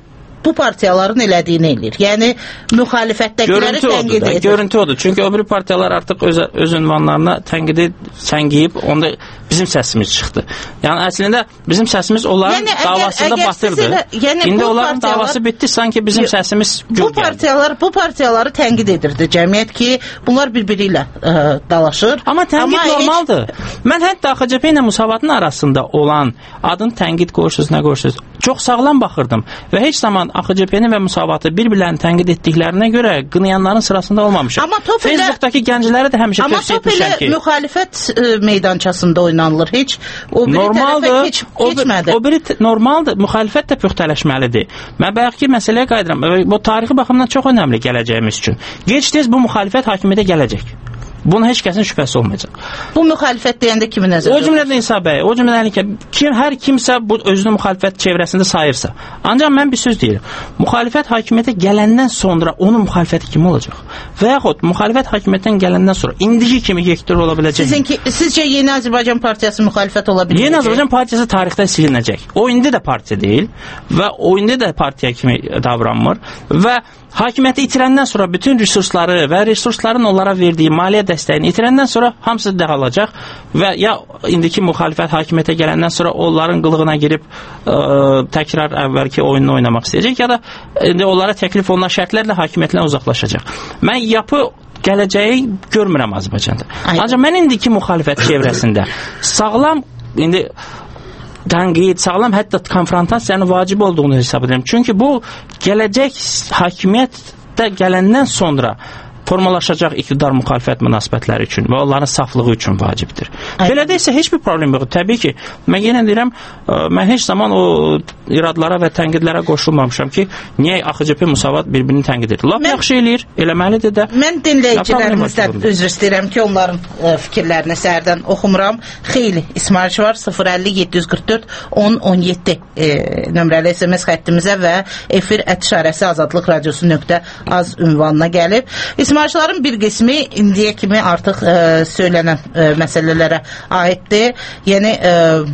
bu partiyaların elədiyini eləyir. Yəni müxalifətdəkiləri tənqid edir. Görüntü odur. Çünki o bir partiyalar artıq öz, öz ünvanlarına tənqidi səngiyib, onda bizim səsimiz çıxdı. Yəni əslində bizim səsimiz onların yəni, davasında əgər, batırdı. Elə, yəni, İndi onların davası bitdi, sanki bizim səsimiz gül bu partiyalar, bu partiyaları tənqid edirdi cəmiyyət ki, bunlar bir-biri ilə ə, dalaşır. Amma tənqid Amma normaldır. Heç... Mən hətta A X C P ilə Müsavatın arasında olan adın tənqid qoyursuz, nə qoyursuz, çox sağlam baxırdım və heç zaman A X C P-ni və Müsavatı bir-birlərini tənqid etdiklərinə görə qınayanların sırasında olmamışam. Facebookdakı elə... gəncləri də həmişə tövsiyə etmişəm ki... Amma top elə müxalifət ə, meydançasında oynanılır. Heç o biri normaldır, tərəfə heç, o, keçmədi. O biri normaldır. Müxalifət də püxtələşməlidir. Mən bayaqki məsələyə qayıdıram. Bu tarixi baxımdan çox önəmli gələcəyimiz üçün. Gec-tez bu müxalifət hakimiyyətə gələcək. Buna heç kəsin şübhəsi olmayacaq. Bu müxalifət deyəndə kimi nəzərdə? O cümlədən İsa bəy, o cümlədən ki, kim, hər kimsə bu özünü müxalifət çevrəsində sayırsa. Ancaq mən bir söz deyirəm. Müxalifət hakimiyyətə gələndən sonra onun müxalifəti kim olacaq? Və yaxud müxalifət hakimiyyətdən gələndən sonra indiki kimi yekdir ola biləcək. Sizinki, sizcə Yeni Azərbaycan Partiyası müxalifət ola biləcək? Yeni Azərbaycan Partiyası tarixdən silinəcək. O indi də partiya deyil və o indi də partiya kimi davranmır və hakimiyyəti itirəndən sonra bütün resursları və resursların onlara verdiyi maliyyə dəstəyini itirəndən sonra hamısı dağılacaq və ya indiki müxalifət hakimiyyətə gələndən sonra onların qılığına girib ə, təkrar əvvəlki oyununu oynamaq istəyəcək ya da indi onlara təklif olunan şərtlərlə hakimiyyətlə uzaqlaşacaq. Mən yapı gələcəyi görmürəm Azərbaycanda. Ancaq mən indiki müxalifət çevrəsində sağlam indi tənqid, sağlam hətta konfrontasiyanın vacib olduğunu hesab edirəm. Çünki bu gələcək hakimiyyətdə gələndən sonra formalaşacaq iqtidar müxalifət münasibətləri üçün və onların saflığı üçün vacibdir. Belə də isə heç bir problem yox. Təbii ki, mən yenə deyirəm, mən heç zaman o iradlara və tənqidlərə qoşulmamışam ki, niyə A X C P Müsavat bir-birini tənqid edir. Lap mən, yaxşı eləyir, eləməlidir də. Mən dinləyicilərimizdən üzr istəyirəm ki, onların ə, fikirlərini səhərdən oxumuram. Xeyli İsmail var, sıfır əlli yeddi yüz qırx dörd on on yeddi e, nömrəli S M S xəttimizə və efir ət işarəsi azadlıq radiosu nöqtə az ünvanına gəlib. İsmailçilərin bir qismi indiyə kimi artıq ə, söylənən ə, məsələlərə aiddir. Yəni ə,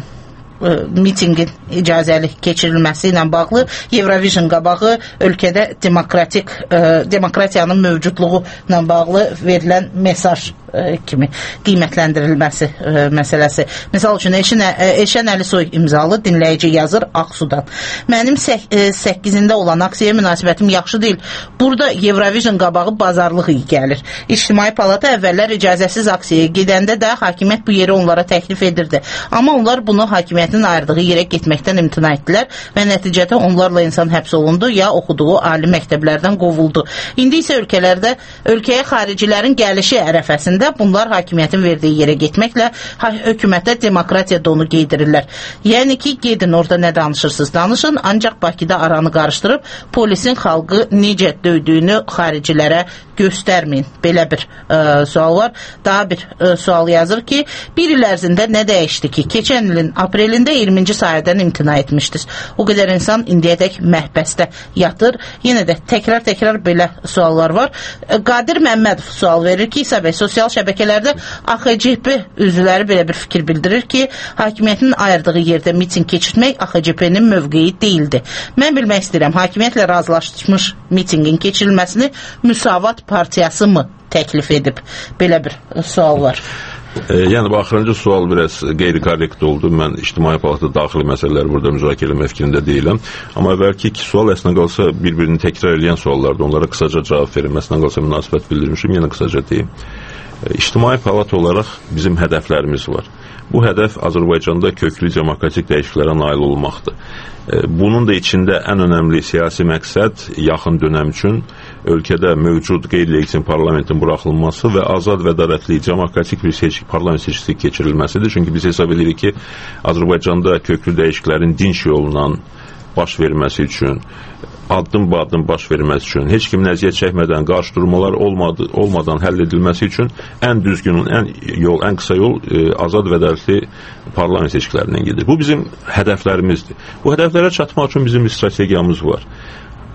ə, mitingin icazəli keçirilməsi ilə bağlı Eurovision qabağı ölkədə demokratik ə, demokratiyanın mövcudluğu ilə bağlı verilən mesaj kimi qiymətləndirilməsi ə, məsələsi. Məsəl üçün Eşən, Eşən Əlisoy imzalı dinləyici yazır Ağsudan. Mənim səkkizində olan aksiyaya münasibətim yaxşı deyil. Burada Eurovision qabağı bazarlıq iyi gəlir. İctimai Palata əvvəllər icazəsiz aksiyaya gedəndə də hakimiyyət bu yeri onlara təklif edirdi. Amma onlar bunu hakimiyyətin ayırdığı yerə getməkdən imtina etdilər və nəticədə onlarla insan həbs olundu ya oxuduğu ali məktəblərdən qovuldu. İndi isə ölkələrdə ölkəyə xaricilərin gəlişi ərəfəsində bunlar hakimiyyətin verdiyi yerə getməklə hökumətə demokratiya donu geydirirlər. Yəni ki, gedin orada nə danışırsınız, danışın, ancaq Bakıda aranı qarışdırıb polisin xalqı necə döydüyünü xaricilərə göstərməyin. Belə bir ə, sual var. Daha bir ə, sual yazır ki, bir il ərzində nə dəyişdi ki, keçən ilin aprelində iyirminci sayədən imtina etmişdiniz. O qədər insan indiyədək məhbəsdə yatır. Yenə də təkrar-təkrar belə suallar var. Qadir Məmmədov sual verir ki, İsa bəy, sosial şəbəkələrdə A X C P üzvləri belə bir fikir bildirir ki, hakimiyyətin ayırdığı yerdə miting keçirmək A X C P-nin mövqeyi deyildi. Mən bilmək istəyirəm, hakimiyyətlə razılaşmış mitingin keçirilməsini Müsavat partiyası mı təklif edib? Belə bir sual var. E, yəni bu axırıncı sual biraz qeyri-korrekt oldu. Mən ictimai palata daxili məsələləri burada müzakirə etmə fikrində deyiləm. Amma əvvəlki iki sual əslində qalsa bir-birini təkrar edən suallardır. Onlara qısaca cavab verim. Əslində qalsa münasibət bildirmişim, yenə qısaca deyim. E, ictimai palata olaraq bizim hədəflərimiz var. Bu hədəf Azərbaycanda köklü demokratik dəyişikliklərə nail olmaqdır. Bunun da içində ən önəmli siyasi məqsəd yaxın dönəm üçün ölkədə mövcud qeyri-legitim parlamentin buraxılması və azad və ədalətli demokratik bir seçki, parlament seçkisi keçirilməsidir. Çünki biz hesab edirik ki, Azərbaycanda köklü dəyişikliklərin dinç yolla baş verməsi üçün, addım-baddım baş verməsi üçün, heç kimin əziyyət çəkmədən, qarşı durmalar olmadı, olmadan həll edilməsi üçün ən düzgün, ən yol, ən qısa yol e, azad və ədalətli parlament seçkilərindən gedir. Bu bizim hədəflərimizdir. Bu hədəflərə çatmaq üçün bizim bir strategiyamız var.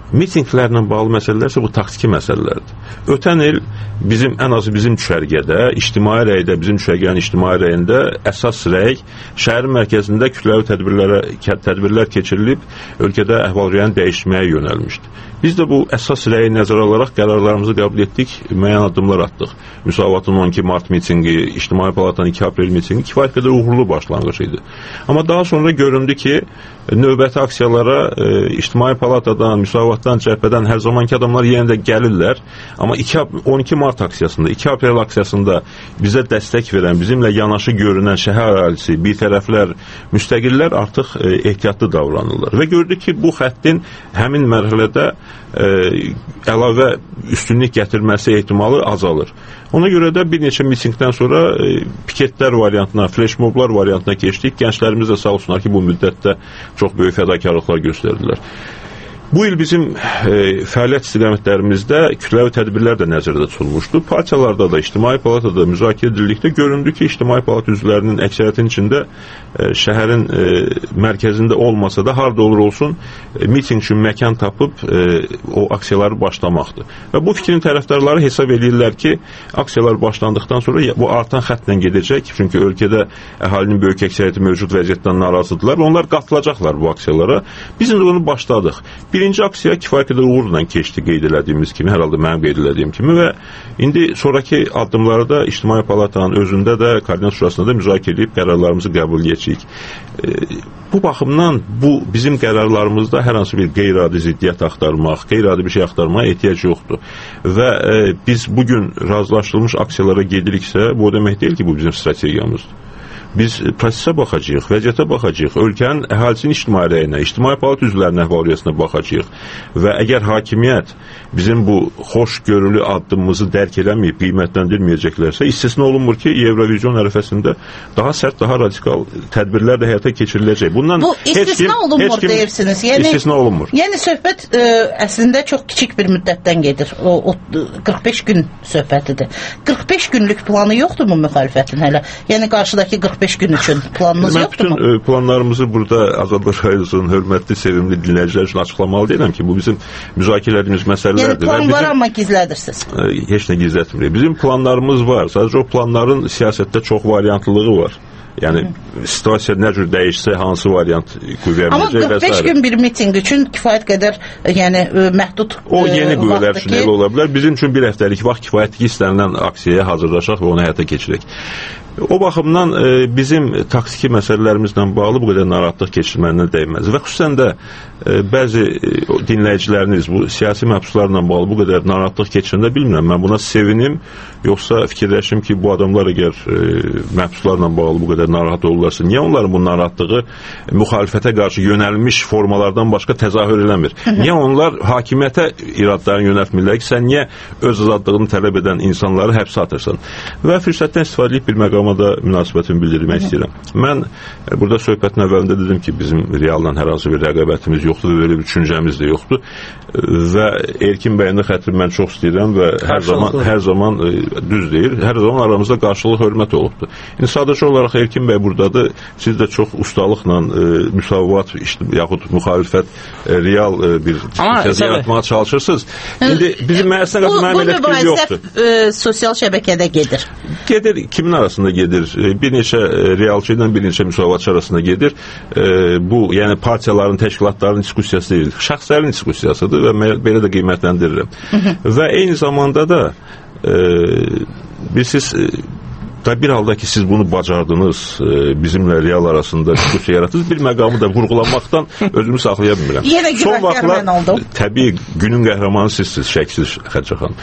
mitinglərlə bağlı məsələlər isə bu taktiki məsələlərdir. Ötən il bizim, ən azı bizim düşərgədə, ictimai rəydə, bizim düşərgənin ictimai rəyində əsas rəy şəhərin mərkəzində kütləvi tədbirlərə, tədbirlər keçirilib, ölkədə əhval-ruhiyyəni dəyişməyə yönəlmişdi. Biz də bu əsas rəyi nəzərə alaraq qərarlarımızı qəbul etdik, müəyyən addımlar atdıq. Müsavatın on iki mart mitingi, İctimai Palatanın iki aprel mitingi kifayət qədər uğurlu başlanğıc idi. Amma daha sonra göründü ki, növbəti aksiyalara e, İctimai Palatadan, Müsavatdan, cəhbədən hər zamanki adamlar yenə də gəlirlər. Amma on iki mart aksiyasında, iki aprel aksiyasında bizə dəstək verən, bizimlə yanaşı görünən şəhər əhalisi, bir tərəflər, müstəqillər artıq e, ehtiyatlı davranırlar. Və gördük ki, bu xəttin həmin mərhələdə e, əlavə üstünlük gətirməsi ehtimalı azalır. Ona görə də bir neçə mitingdən sonra e, piketlər variantına, flashmoblar variantına keçdik. Gənclərimiz də sağ olsunlar ki, bu müddətdə çox böyük fədakarlıqlar göstərdilər. Bu il bizim e, fəaliyyət istiqamətlərimizdə kütləvi tədbirlər də nəzərdə tutulmuşdu. Partiyalarda da, İctimai Palatada müzakirə edildikdə göründü ki, İctimai Palata üzvlərinin əksəriyyətinin içində e, şəhərin e, mərkəzində olmasa da, harda olur olsun, e, miting üçün məkan tapıb e, o aksiyaları başlamaqdır. Və bu fikrin tərəfdarları hesab edirlər ki, aksiyalar başlandıqdan sonra bu artan xəttlə gedəcək. Çünki ölkədə əhalinin böyük əksəriyyəti mövcud vəziyyətdən narazıdırlar və onlar qatılacaqlar bu aksiyalara. Biz indi bunu başladıq. Birinci aksiya kifayət qədər uğurla keçdi, qeyd elədiyimiz kimi, hər halda mənim qeyd elədiyim kimi və indi sonraki addımları da İctimai Palatanın özündə də, Koordinasiya Şurasında da müzakirə edib qərarlarımızı qəbul edəcəyik. E, bu baxımdan bu bizim qərarlarımızda hər hansı bir qeyri-adi ziddiyyət axtarmaq, qeyri-adi bir şey axtarmağa ehtiyac yoxdur. Və e, biz bugün razılaşdırılmış aksiyalara gediriksə, bu o demək deyil ki, bu bizim strategiyamızdır. Biz prosesə baxacağıq, vəziyyətə baxacağıq, ölkənin əhalinin ictimai rəyinə, İctimai Palata üzvlərinin əhval-ruhiyyəsinə baxacağıq və əgər hakimiyyət bizim bu xoşgörülü addımımızı dərk eləməyib, qiymətləndirməyəcəklərsə, istisna olunmur ki, Evrovizyon ərəfəsində daha sərt, daha radikal tədbirlər də həyata keçiriləcək. Bundan bu istisna kim, olunmur kim, deyirsiniz. Yəni, istisna olunmur. Yəni söhbət ə, əslində çox kiçik bir müddətdən gedir. O, o qırx beş gün söhbətidir. qırx beş günlük planı yoxdur mu müxalifətin hələ? Yəni qarşıdakı qırx beş gün üçün planınız mən yoxdur mu? Mən bütün planlarımızı burada Azadlıq Radiosunun hörmətli, sevimli dinləyicilər üçün açıqlamalı deyiləm ki, bu bizim müzakirələdiyimiz məsələlərdir. Yəni plan var, amma gizlədirsiniz. Heç nə gizlətmirik. Bizim planlarımız var. Sadəcə o planların siyasətdə çox variantlılığı var. Yəni situasiya nə cür dəyişsə, hansı variant qüvvəyə amma qırx beş gün bir miting üçün kifayət qədər, yəni məhdud o yeni qüvvələr üçün elə ola bilər. Bizim üçün bir həftəlik vaxt kifayətdir ki, istənilən aksiyaya hazırlaşaq və onu həyata keçirək. O baxımdan e, bizim taktiki məsələlərimizlə bağlı bu qədər narahatlıq keçirməyə dəyməz. Və xüsusən də e, bəzi e, dinləyiciləriniz bu siyasi məhbuslarla bağlı bu qədər narahatlıq keçirəndə bilmirəm. Mən buna sevinim, yoxsa fikirləşim ki, bu adamlar əgər e, məhbuslarla bağlı bu qədər narahat olurlarsa, niyə onların bu narahatlığı müxalifətə qarşı yönəlmiş formalardan başqa təzahür eləmir? Niyə onlar hakimiyyətə iradlarını yönəltmirlər ki, sən niyə öz azadlığını tələb edən insanları həbsə atırsan? Və fürsətdən istifadə edib bir məqam da münasibətimi bildirmək istəyirəm. Mən e, burada söhbətin əvvəlində dedim ki, bizim realla hər hansı bir rəqabətimiz yoxdur və belə bir düşüncəmiz də yoxdur. E, və Erkin bəyin xətrini mən çox istəyirəm və hər zaman, hər zaman e, düz deyir, hər zaman aramızda qarşılıq hörmət olubdur. İndi sadəcə olaraq Erkin bəy buradadır, siz də çox ustalıqla e, müsavat, işte, yaxud müxalifət e, real e, bir diskusiyası yaratmağa çalışırsınız. İndi bizim məhəssinə qədər mənim elə fikrim yoxdur. Bu mübahisə sosial şəbəkədə gedir. Gedir, kimin arasında gedir? Bir neçə realçı ilə bir neçə müsavatçı arasında gedir. Bu, yəni partiyaların, təşkilatların diskusiyası deyil. Şəxslərin diskusiyasıdır və belə də qiymətləndirirəm. Və eyni zamanda da e, bilirsiniz, da bir halda ki, siz bunu bacardınız, bizimlə real arasında diskusiya yaratdınız, bir məqamı da vurğulamaqdan özümü saxlaya bilmirəm. Yenə günün qəhrəmanı oldum. Təbii, günün qəhrəmanı sizsiniz, şəksiz Xədicə xanım.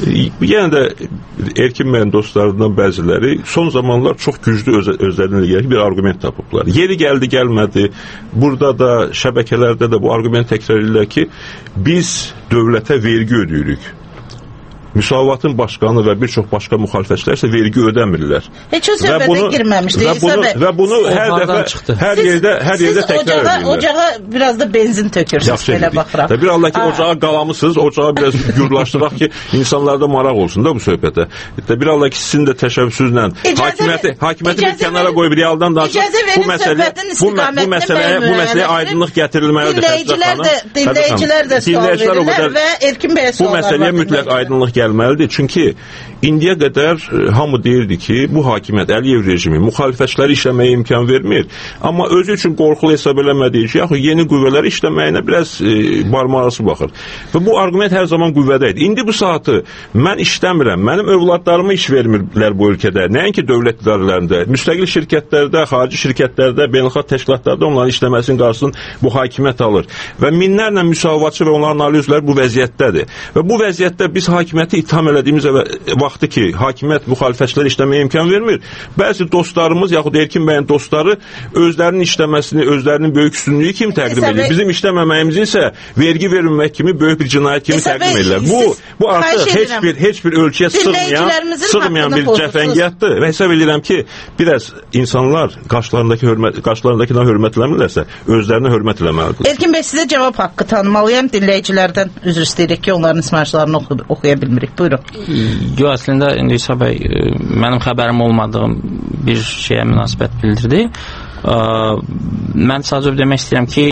Yenə də Erkin bəyin dostlarından bəziləri son zamanlar çox güclü öz özlərinə gələk bir argument tapıblar. Yeri gəldi, gəlmədi. Burada da, şəbəkələrdə də bu argument təkrar edirlər ki, biz dövlətə vergi ödəyirik. Müsavatın başqanı və bir çox başqa müxalifətçilər isə vergi ödəmirlər. Heç o söhbətə girməmişdi. Və bunu, və bunu hər dəfə, hər yerdə, hər yerdə təkrar edirlər. Siz ocağa biraz da benzin tökürsünüz, belə baxıram. Bir Allah ki, ocağa qalamısınız, ocağa biraz gürlaşdıraq ki, insanlarda maraq olsun da bu söhbətə. Bir Allah ki, sizin də təşəbbüsünüzlə hakimiyyəti, hakimiyyəti bir kənara qoyub realdan danışaq, bu məsələ, bu, bu məsələyə, bu məsələyə aydınlıq gətirilməlidir. Dinləyicilər də, dinləyicilər də sual verirlər və Erkin bəyə suallar var. Bu məsələyə mütləq aydınlıq gəlməlidir. Çünki indiyə qədər hamı deyirdi ki, bu hakimiyyət, Əliyev rejimi müxalifətçiləri işləməyə imkan vermir. Amma özü üçün qorxulu hesab eləmədiyi ki, yaxud yeni qüvvələr işləməyinə biraz e, barmarası baxır. Və bu argument hər zaman qüvvədə idi. İndi bu saatı mən işləmirəm, mənim övladlarıma iş vermirlər bu ölkədə. Nəinki dövlət idarələrində, müstəqil şirkətlərdə, xarici şirkətlərdə, beynəlxalq təşkilatlarda onların işləməsinin qarşısını bu hakimiyyət alır. Və minlərlə müsavatçı və onların analizlər bu vəziyyətdədir. Və bu vəziyyətdə biz hakimiyyəti itham elədiyimiz vaxtı ki, hakimiyyət müxalifətçilərə işləməyə imkan vermir. Bəzi dostlarımız, yaxud Erkin bəyin dostları özlərinin işləməsini, özlərinin böyük üstünlüyü kimi təqdim edir. Bizim işləməməyimizi isə vergi verilmək kimi böyük bir cinayət kimi təqdim edirlər. Bu, bu artıq heç bir, heç bir ölkəyə sığmayan, sığmayan bir cəfəngiyyatdır. Və hesab edirəm ki, biraz insanlar qarşılarındakı hörmət, qarşılarındakına hörmət eləmirlərsə, özlərinə hörmət eləməlidir. Erkin bəy, sizə cavab haqqı tanımalıyam. Dinləyicilərdən üzr istəyirik ki, onların ismarçılarını oxu oxuya bilmirik. Buyurun. Yo, əslində, indi İsa bəy, mənim xəbərim olmadığım bir şeyə münasibət bildirdi. Mən sadəcə demək istəyirəm ki,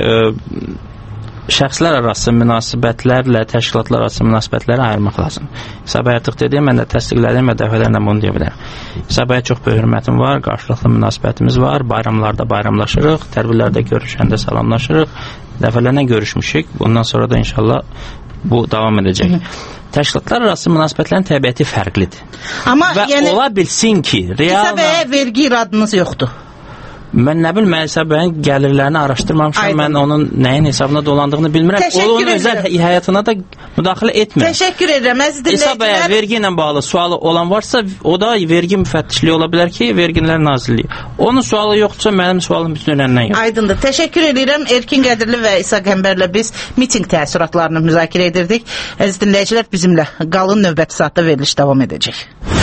şəxslər arası münasibətlərlə təşkilatlar arası münasibətləri ayırmaq lazım. İsa bəy artıq dedi, mən də təsdiqlədim və dəfələrlə bunu deyə bilərəm. İsa bəyə çox böyük hörmətim var, qarşılıqlı münasibətimiz var, bayramlarda bayramlaşırıq, tərbillərdə görüşəndə salamlaşırıq, dəfələrlə görüşmüşük. Bundan sonra da inşallah bu davam edəcək. Təşkilatlar arası münasibətlərin təbiəti fərqlidir. Amma və yəni, ola bilsin ki, real... İsa bəyə vergi iradınız yoxdur. Mən nə bil, mən İsa bəyin gəlirlərini araşdırmamışam, Aydın. Mən onun nəyin hesabına dolandığını bilmirəm. Onun özəl həyatına da müdaxilə etmirəm. Təşəkkür edirəm. İsa bəyə vergi ilə bağlı sualı olan varsa, o da vergi müfəttişliyi ola bilər ki, Vergilər Nazirliyi. Onun sualı yoxdursa, mənim sualım bütün önəndən yox. Aydındır. Təşəkkür edirəm. Erkin Qədirli və İsa Qəmbərlə biz miting təəssüratlarını müzakirə edirdik. Əziz dinləyicilər, bizimlə qalın, növbəti saatda veriliş davam edəcək.